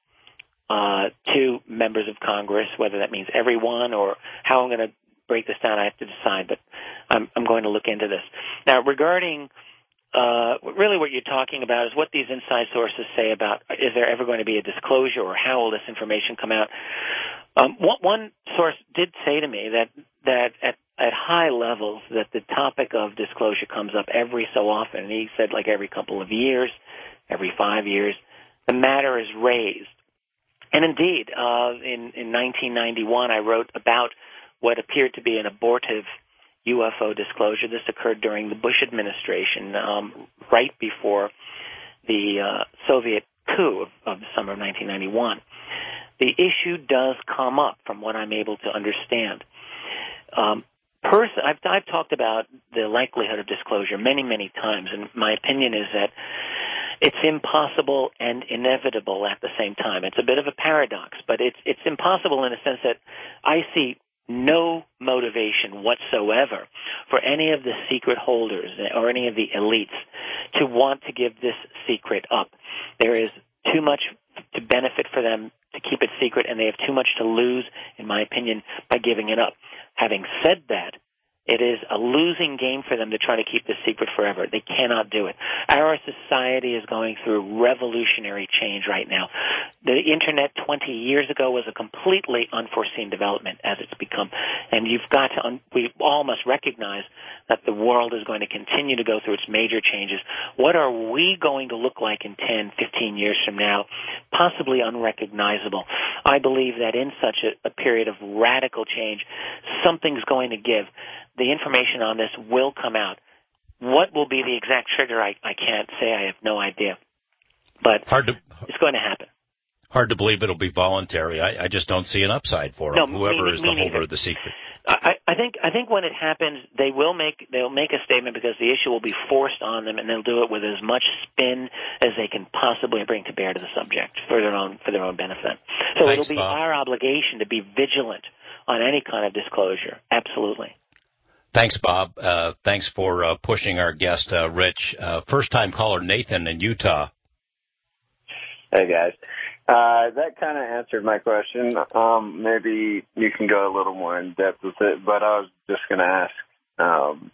uh, to members of Congress, whether that means everyone or how I'm going to break this down, I have to decide. But I'm, I'm going to look into this. Now, regarding uh, really what you're talking about is what these inside sources say about is there ever going to be a disclosure or how will this information come out. Um, one, one source did say to me that, that at, at high levels that the topic of disclosure comes up every so often. And he said like every couple of years, every five years, the matter is raised. And indeed, uh, in, in nineteen ninety-one, I wrote about what appeared to be an abortive U F O disclosure. This occurred during the Bush administration, um, right before the uh, Soviet coup of, of the summer of nineteen ninety-one. The issue does come up from what I'm able to understand. Um, pers- I've, I've talked about the likelihood of disclosure many, many times, and my opinion is that it's impossible and inevitable at the same time. It's a bit of a paradox, but it's it's impossible in a sense that I see no motivation whatsoever for any of the secret holders or any of the elites to want to give this secret up. There is too much to benefit for them to keep it secret, and they have too much to lose, in my opinion, by giving it up. Having said that, it is a losing game for them to try to keep this secret forever. They cannot do it. Our society is going through revolutionary change right now. The Internet twenty years ago was a completely unforeseen development as it's become. And you've got to, un- we all must recognize that the world is going to continue to go through its major changes. What are we going to look like in ten, fifteen years from now? Possibly unrecognizable. I believe that in such a, a period of radical change, something's going to give. The information on this will come out. What will be the exact trigger, I, I can't say. I have no idea. But hard to, it's going to happen. Hard to believe it'll be voluntary. I, I just don't see an upside for no, them, whoever me, is me the holder neither. of the secret. I, I think I think when it happens, they will make they'll make a statement because the issue will be forced on them, and they'll do it with as much spin as they can possibly bring to bear to the subject for their own for their own benefit. So Thanks, it'll be Bob. our obligation to be vigilant on any kind of disclosure. Absolutely. Thanks, Bob. Uh, thanks for uh, pushing our guest, uh, Rich. Uh, first-time caller Nathan in Utah. Hey, guys. Uh, that kind of answered my question. Um, maybe you can go a little more in depth with it, but I was just going to ask um,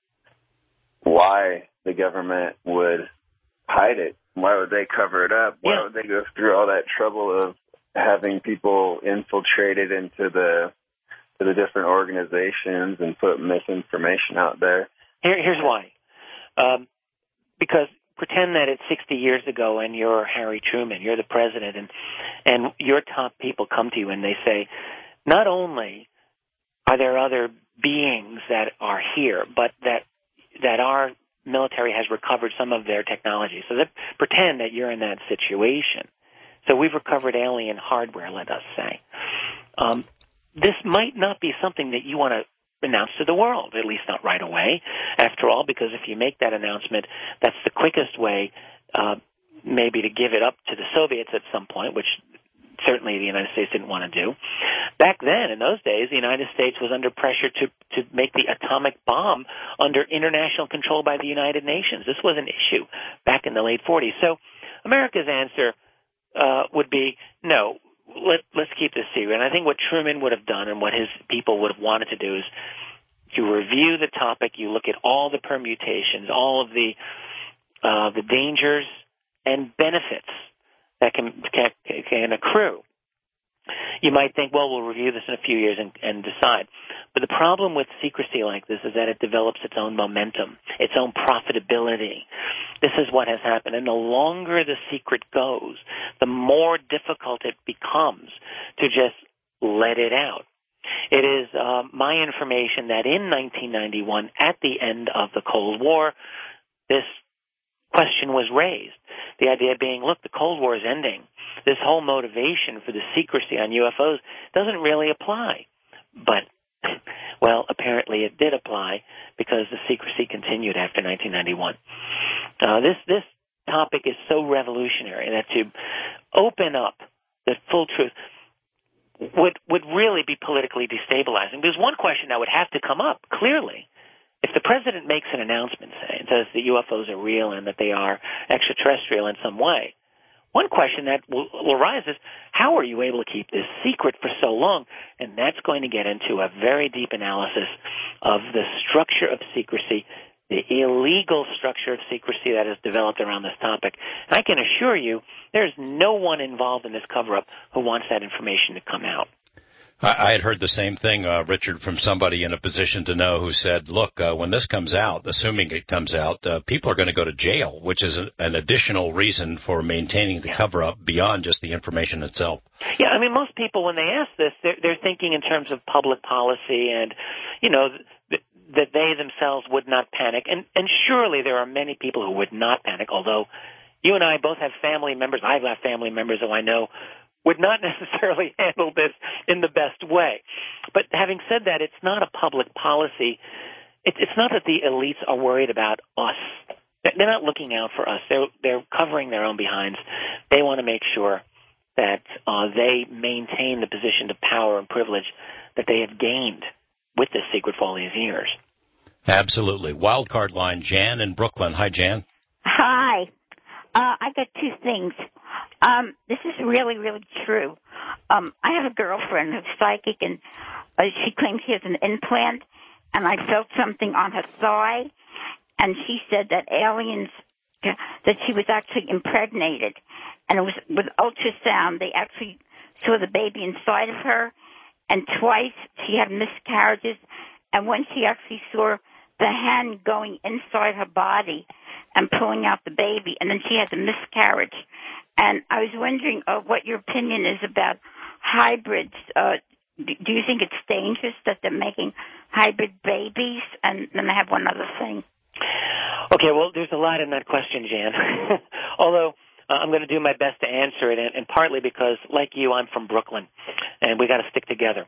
why the government would hide it. Why would they cover it up? Why Yeah. would they go through all that trouble of having people infiltrated into the to the different organizations and put misinformation out there? Here, here's why. Um, because pretend that it's sixty years ago and you're Harry Truman, you're the president, and, and your top people come to you and they say, not only are there other beings that are here, but that that our military has recovered some of their technology. So that, pretend that you're in that situation. So we've recovered alien hardware, let us say. Um, this might not be something that you want to announce to the world, at least not right away, after all, because if you make that announcement, that's the quickest way uh, maybe to give it up to the Soviets at some point, which certainly the United States didn't want to do. Back then, in those days, the United States was under pressure to, to make the atomic bomb under international control by the United Nations. This was an issue back in the late forties. So America's answer uh, would be, no, Let, let's keep this secret. And I think what Truman would have done and what his people would have wanted to do is you review the topic, you look at all the permutations, all of the uh, the dangers and benefits that can, can can accrue. You might think, well, we'll review this in a few years and, and decide. But the problem with secrecy like this is that it develops its own momentum, its own profitability. This is what has happened. And the longer the secret goes, the more difficult it becomes to just let it out. It is uh, my information that in nineteen ninety-one, at the end of the Cold War, this question was raised. The idea being, look, the Cold War is ending. This whole motivation for the secrecy on U F Os doesn't really apply. But, well, apparently it did apply because the secrecy continued after nineteen ninety-one. Uh, this this topic is so revolutionary that to open up the full truth would would really be politically destabilizing. There's one question that would have to come up, clearly. if the president makes an announcement saying says that U F Os are real and that they are extraterrestrial in some way, one question that will, will arise is, how are you able to keep this secret for so long? And that's going to get into a very deep analysis of the structure of secrecy, the illegal structure of secrecy that has developed around this topic. And I can assure you there's no one involved in this cover-up who wants that information to come out. I had heard the same thing, uh, Richard, from somebody in a position to know who said, look, uh, when this comes out, assuming it comes out, uh, people are going to go to jail, which is a, an additional reason for maintaining the yeah. cover-up beyond just the information itself. Yeah, I mean, most people, when they ask this, they're, they're thinking in terms of public policy and, you know, th- that they themselves would not panic. And, and surely there are many people who would not panic, although you and I both have family members. I've got family members who I know would not necessarily handle this in the best way. But having said that, it's not a public policy. It, it's not that the elites are worried about us. They're not looking out for us. They're, they're covering their own behinds. They want to make sure that uh, they maintain the position of power and privilege that they have gained with this secret for all these years. Absolutely. Wildcard line, Jan in Brooklyn. Hi, Jan. Hi. Uh, I got two things. Um, this is really, really true. Um, I have a girlfriend who's psychic, and uh, she claims she has an implant, and I felt something on her thigh, and she said that aliens, that she was actually impregnated, and it was with ultrasound. They actually saw the baby inside of her, and twice she had miscarriages, and when she actually saw the hand going inside her body and pulling out the baby, and then she had the miscarriage. And I was wondering uh, what your opinion is about hybrids. Uh, do, do you think it's dangerous that they're making hybrid babies? And then I have one other thing. Okay, well, there's a lot in that question, Jan. Although uh, I'm going to do my best to answer it, and, and partly because, like you, I'm from Brooklyn, and we got to stick together.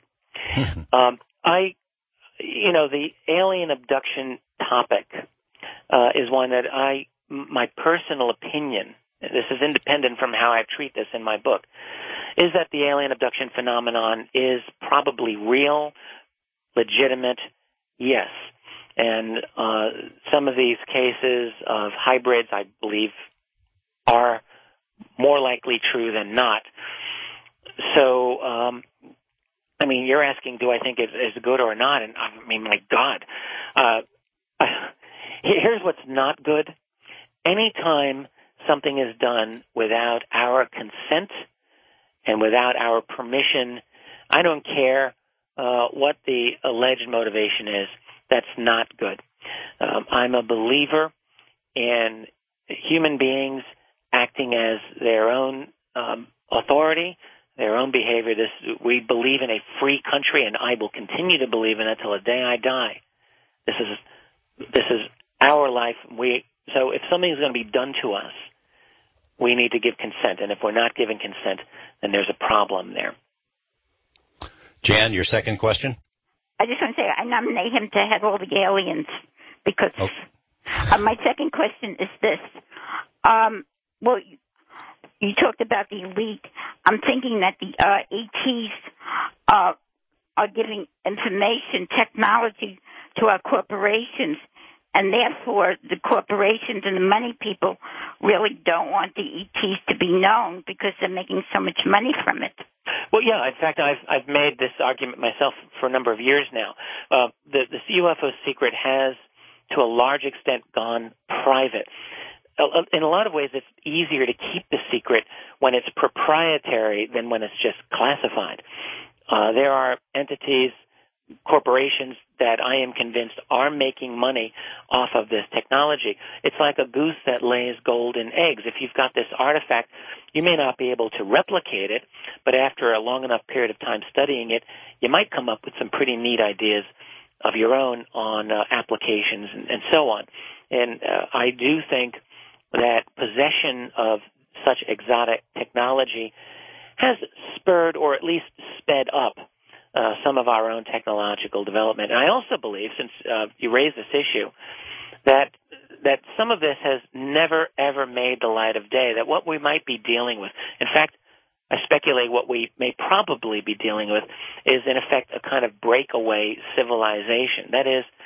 um, I, you know, the alien abduction topic uh, is one that I, my personal opinion, this is independent from how I treat this in my book, is that the alien abduction phenomenon is probably real, legitimate, yes. And uh, some of these cases of hybrids, I believe, are more likely true than not. So, um, I mean, you're asking, do I think it's, it's good or not? And I mean, my God. Uh, here's what's not good. Anytime something is done without our consent and without our permission, I don't care uh, what the alleged motivation is, that's not good. Um, I'm a believer in human beings acting as their own um, authority, their own behavior. This, we believe in a free country, and I will continue to believe in it till the day I die. This is this is our life. We so if something is going to be done to us, we need to give consent, and if we're not giving consent, then there's a problem there. Jan, your second question? I just want to say I nominate him to head all the aliens because oh. uh, my second question is this. Um, well, you, you talked about the elite. I'm thinking that the uh, E Ts uh, are giving information, technology to our corporations, and therefore the corporations and the money people really don't want the E Ts to be known because they're making so much money from it. Well, yeah. In fact, I've I've made this argument myself for a number of years now. Uh, the the U F O secret has, to a large extent, gone private. In a lot of ways, it's easier to keep the secret when it's proprietary than when it's just classified. Uh, there are entities, corporations that I am convinced are making money off of this technology. It's like a goose that lays golden eggs. If you've got this artifact, you may not be able to replicate it, but after a long enough period of time studying it, you might come up with some pretty neat ideas of your own on uh, applications and, and so on. And uh, I do think that possession of such exotic technology has spurred or at least sped up Uh, some of our own technological development. And I also believe, since uh, you raised this issue, that that some of this has never, ever made the light of day, that what we might be dealing with, in fact, I speculate what we may probably be dealing with is, in effect, a kind of breakaway civilization. That is,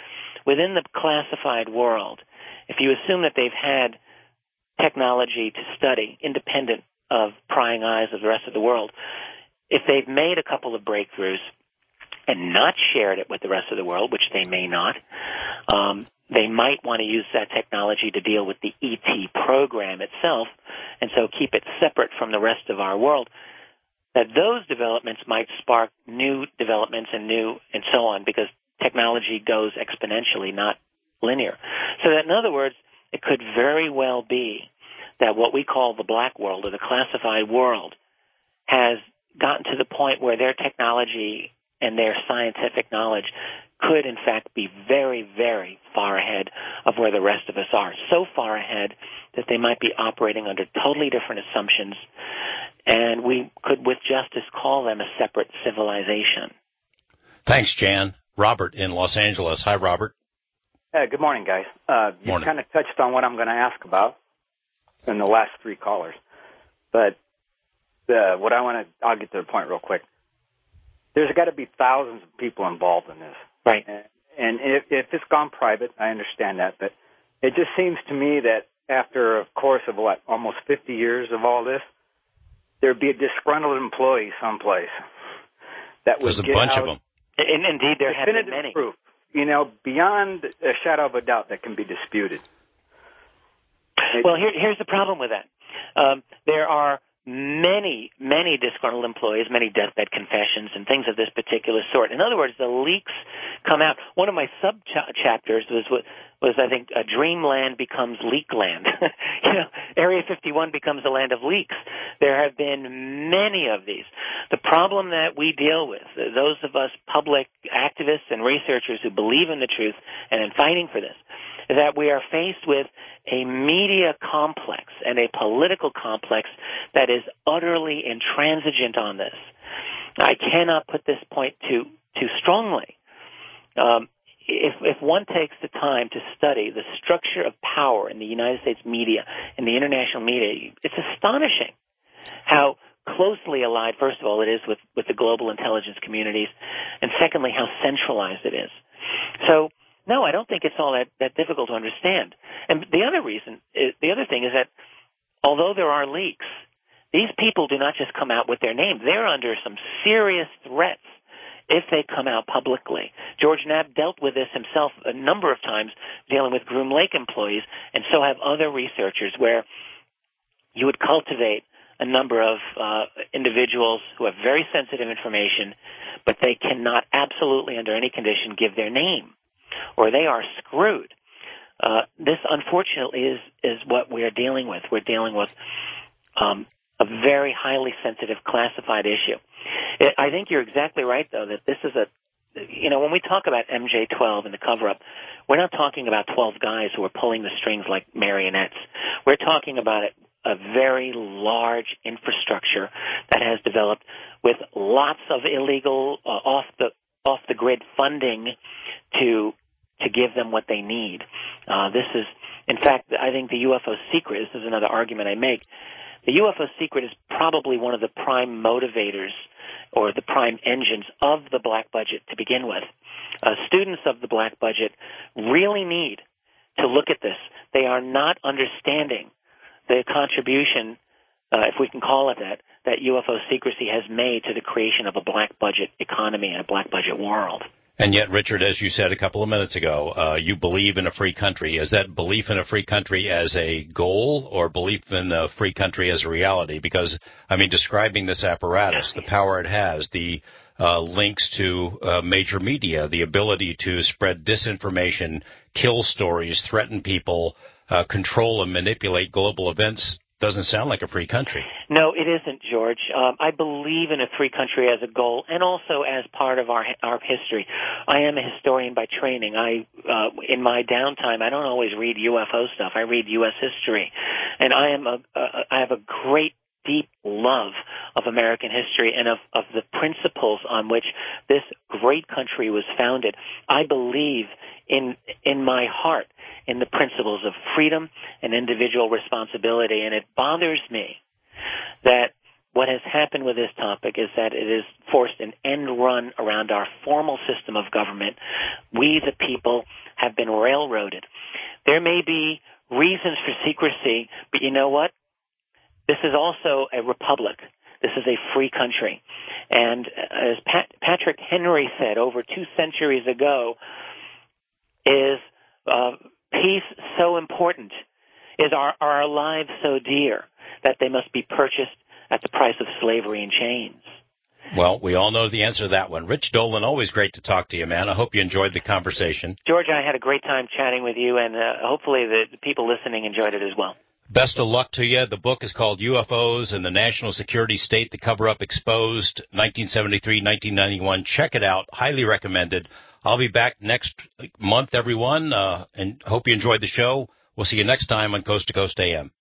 within the classified world, if you assume that they've had technology to study independent of prying eyes of the rest of the world, if they've made a couple of breakthroughs and not shared it with the rest of the world, which they may not, um, they might want to use that technology to deal with the E T program itself, and so keep it separate from the rest of our world, that those developments might spark new developments and new and so on, because technology goes exponentially, not linear. So that, in other words, it could very well be that what we call the black world or the classified world has gotten to the point where their technology and their scientific knowledge could, in fact, be very, very far ahead of where the rest of us are. So far ahead that they might be operating under totally different assumptions, and we could with justice call them a separate civilization. Thanks, Jan. Robert in Los Angeles. Hi, Robert. Hey, good morning, guys. Uh, you Morning. kind of touched on what I'm going to ask about in the last three callers. But uh, what I want to, I'll get to the point real quick. There's got to be thousands of people involved in this. Right. And, and if, if it's gone private, I understand that. But it just seems to me that after a course of, what, almost fifty years of all this, there'd be a disgruntled employee someplace that would There's a get bunch out, of them. And indeed, there have been definitive many. proof, you know, beyond a shadow of a doubt that can be disputed. Well, here, here's the problem with that. Um, there are many, many disgruntled employees, many deathbed confessions, and things of this particular sort. In other words, the leaks come out. One of my sub-chapters was, was I think, uh, Dreamland becomes Leakland. You know, Area fifty-one becomes the land of leaks. There have been many of these. The problem that we deal with, those of us public activists and researchers who believe in the truth and in fighting for this, is that we are faced with a media complex and a political complex that is utterly intransigent on this. I cannot put this point too too strongly. Um, if if one takes the time to study the structure of power in the United States media and the international media, it's astonishing how closely allied, first of all, it is with, with the global intelligence communities, and secondly, how centralized it is. So, no, I don't think it's all that, that difficult to understand. And the other reason, is, the other thing is that although there are leaks, these people do not just come out with their name. They're under some serious threats if they come out publicly. George Knapp dealt with this himself a number of times, dealing with Groom Lake employees, and so have other researchers, where you would cultivate a number of uh, individuals who have very sensitive information, but they cannot absolutely under any condition give their name, or they are screwed. Uh, this, unfortunately, is is what we are dealing with. We're dealing with um, a very highly sensitive, classified issue. It, I think you're exactly right, though, that this is a, you know, when we talk about M J twelve and the cover-up, we're not talking about twelve guys who are pulling the strings like marionettes. We're talking about it, a very large infrastructure that has developed with lots of illegal, uh, off the off the grid funding to to give them what they need. Uh, this is, in fact, I think the U F O secret, this is another argument I make, the U F O secret is probably one of the prime motivators or the prime engines of the black budget to begin with. Uh, students of the black budget really need to look at this. They are not understanding the contribution, uh, if we can call it that, that U F O secrecy has made to the creation of a black budget economy and a black budget world. And yet, Richard, as you said a couple of minutes ago, uh, you believe in a free country. Is that belief in a free country as a goal or belief in a free country as a reality? Because, I mean, describing this apparatus, the power it has, the uh, links to uh, major media, the ability to spread disinformation, kill stories, threaten people, uh, control and manipulate global events, doesn't sound like a free country. No, it isn't, George. Um, I believe in a free country as a goal and also as part of our our history. I am a historian by training. I, uh, in my downtime, I don't always read U F O stuff. I read U S history, and I am a, a I have a great deep love of American history and of, of the principles on which this great country was founded. I believe in in my heart in the principles of freedom and individual responsibility, and it bothers me that what has happened with this topic is that it is forced an end run around our formal system of government. We, the people, have been railroaded. There may be reasons for secrecy, but you know what? This is also a republic. This is a free country. And as Pat, Patrick Henry said over two centuries ago, is uh, peace so important? Is our, are our lives so dear that they must be purchased at the price of slavery and chains? Well, we all know the answer to that one. Rich Dolan, always great to talk to you, man. I hope you enjoyed the conversation. George, I had a great time chatting with you, and uh, hopefully the, the people listening enjoyed it as well. Best of luck to you. The book is called U F Os and the National Security State, The Cover-Up Exposed, nineteen seventy-three to nineteen ninety-one. Check it out. Highly recommended. I'll be back next month, everyone, uh, and hope you enjoyed the show. We'll see you next time on Coast to Coast A M.